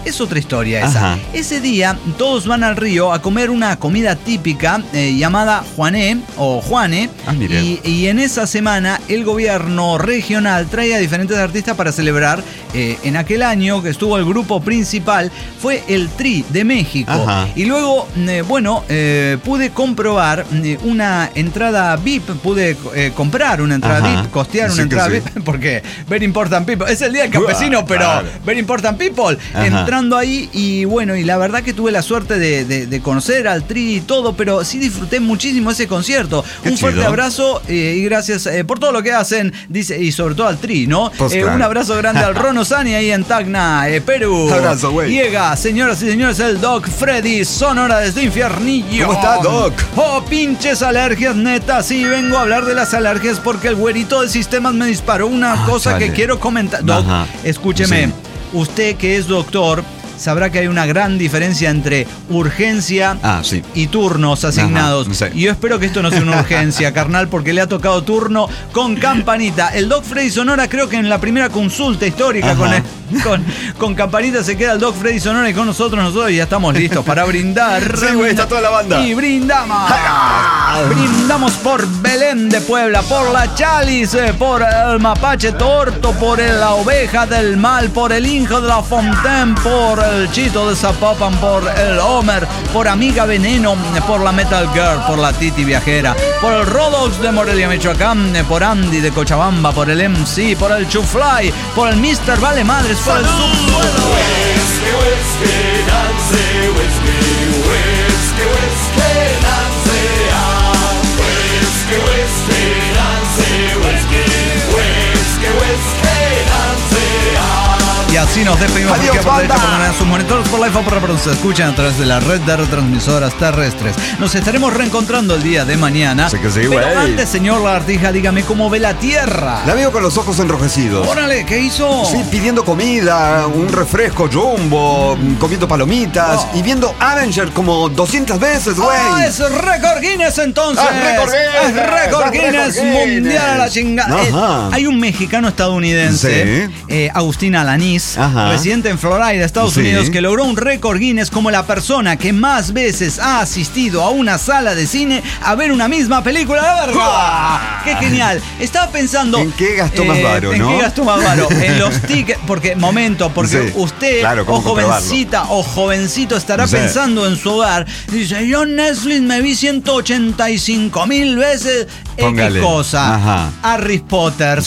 es otra historia esa. Ajá. Ese día todos van al río a comer una comida típica llamada Juané o Juane. Y en esa semana el gobierno regional trae a diferentes artistas para celebrar. En aquel año que estuvo el grupo principal fue el Tri de México. Ajá. Y luego, pude comprobar una entrada VIP, pude comprar una entrada VIP, costear una entrada VIP, porque Very Important People, es el día del campesino, pero Very Important People, entrando ahí y la verdad que tuve la suerte de conocer al Tri y todo, pero sí disfruté muchísimo ese concierto. Un fuerte abrazo y gracias por todo lo que hacen, dice, y sobre todo al Tri, ¿no? Un abrazo grande al Rono Sani ahí en Tacna, Perú. Abrazo, güey. Llega, señoras y señores, el Doc Freddy, Sonora desde Infiernillo. ¿Cómo está, Doc? Oh, pinches alergias, neta. Sí, vengo a hablar de las alergias porque el güerito de sistemas me disparó una cosa que quiero comentar. Doc, escúcheme, usted que es doctor sabrá que hay una gran diferencia entre urgencia y turnos asignados. Y yo espero que esto no sea una urgencia, carnal, porque le ha tocado turno con campanita. El Doc Freddy Sonora, creo que en la primera consulta histórica con campanita se queda el Doc Freddy Sonora y con nosotros ya estamos listos para brindar. Sí, güey, está toda la banda. Y brindamos. Brindamos por Belén de Puebla, por la Chalice, por el Mapache Torto, por la Oveja del Mal, por el Hijo de la Fontaine, por el Chito de Zapopan, por el Homer, por Amiga Veneno, por la Metal Girl, por la Titi Viajera, por el Rodox de Morelia, Michoacán, por Andy de Cochabamba, por el MC, por el Chufly, por el Mr. Vale Madres, por el Subsuelo. Y así nos despedimos. Adiós, porque por sus monitores por Life Opera se escuchan a través de la red de retransmisoras terrestres. Nos estaremos reencontrando el día de mañana. Sí que sí, pero antes, señor Lagartija, dígame cómo ve la Tierra. La veo con los ojos enrojecidos. Órale, ¿qué hizo? Sí, pidiendo comida, un refresco Jumbo, comiendo palomitas y viendo Avengers como 200 veces, güey. Es récord Guinness entonces. Es récord Guinness mundial a la chingada. Hay un mexicano estadounidense, Agustín Alanís, residente en Florida, Estados Unidos, que logró un récord Guinness como la persona que más veces ha asistido a una sala de cine a ver una misma película. ¡La verga! ¡Qué genial! Estaba pensando... ¿En qué gastó más varo, ¿En qué gastó más varo? En los tickets, porque usted, o jovencita o jovencito, estará pensando en su hogar. Dice, yo en Netflix me vi 185,000 veces X cosa. Harry Potter.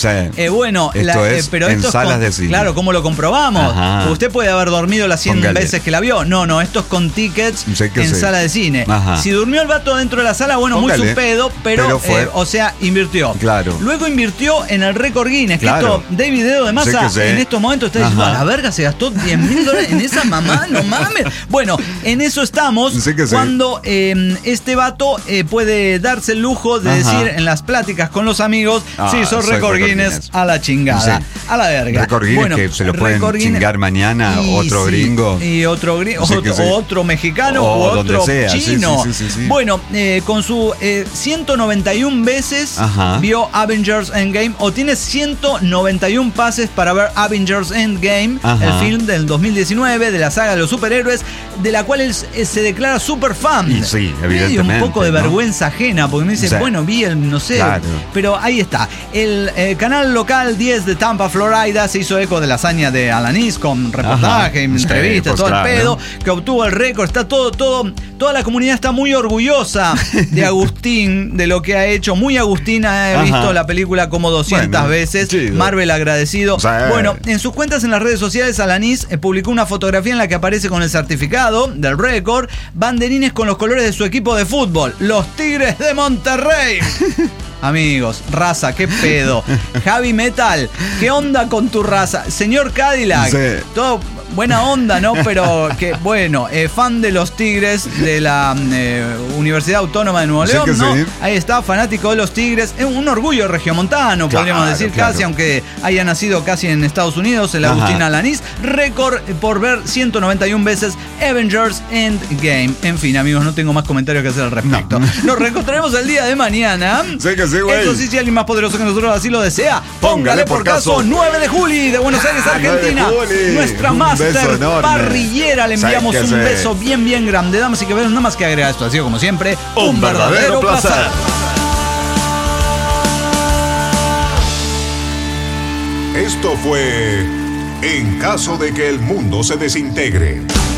Pero esto es salas de cine. Claro, ¿cómo lo comprobamos? Usted puede haber dormido las 100 veces que la vio. No, esto es con tickets en sala de cine. Si durmió el vato dentro de la sala, muy su pedo, pero invirtió. Claro. Luego invirtió en el récord Guinness. Claro. David Dedo de Masa en estos momentos está diciendo, a la verga, se gastó $10,000 en esa mamá, no mames. Bueno, en eso estamos cuando este vato puede darse el lujo de decir en las pláticas con los amigos, soy récord Guinness a la chingada, a la verga. Récord Guinness que se lo pueden chingar mañana otro gringo. Y otro mexicano o otro chino. Bueno, con su 191 veces vio Avengers Endgame, o tiene 191 pases para ver Avengers Endgame, el film del 2019 de la saga de los superhéroes, de la cual él se declara super fan. Y sí, evidentemente. Un poco de vergüenza ajena, porque me dice, vi el, no sé, pero ahí está. El canal local 10 de Tampa, Florida, se hizo eco de la hazaña de Alanís con reportaje, entrevistas, todo el pedo, que obtuvo el récord. Está toda la comunidad está muy orgullosa de Agustín, de lo que ha hecho. Muy Agustín ha visto la película como 200 veces. Marvel agradecido. Bueno, en sus cuentas en las redes sociales, Alanís publicó una fotografía en la que aparece con el certificado del récord, banderines con los colores de su equipo de fútbol, los Tigres de Monterrey. Amigos, raza, qué pedo. Javi Metal, ¿qué onda con tu raza? Señor Cadillac, todo buena onda, ¿no? Pero que bueno, fan de los Tigres de la Universidad Autónoma de Nuevo León, ¿no? Ahí está, fanático de los Tigres. Es un orgullo regiomontano, podríamos decir, casi, aunque haya nacido casi en Estados Unidos, el Agustín Alanís. Récord por ver 191 veces Avengers Endgame. En fin, amigos, no tengo más comentarios que hacer al respecto. Nos reencontraremos el día de mañana. Eso sí, si alguien más poderoso que nosotros así lo desea, póngale por caso 9 de julio de Buenos Aires, Argentina. Nuestra más Master Parrillera. Le enviamos un beso bien, bien grande. Damas y caballeros, nada más que agregar esto. Ha sido, como siempre, un verdadero placer. Esto fue En caso de que el mundo se desintegre.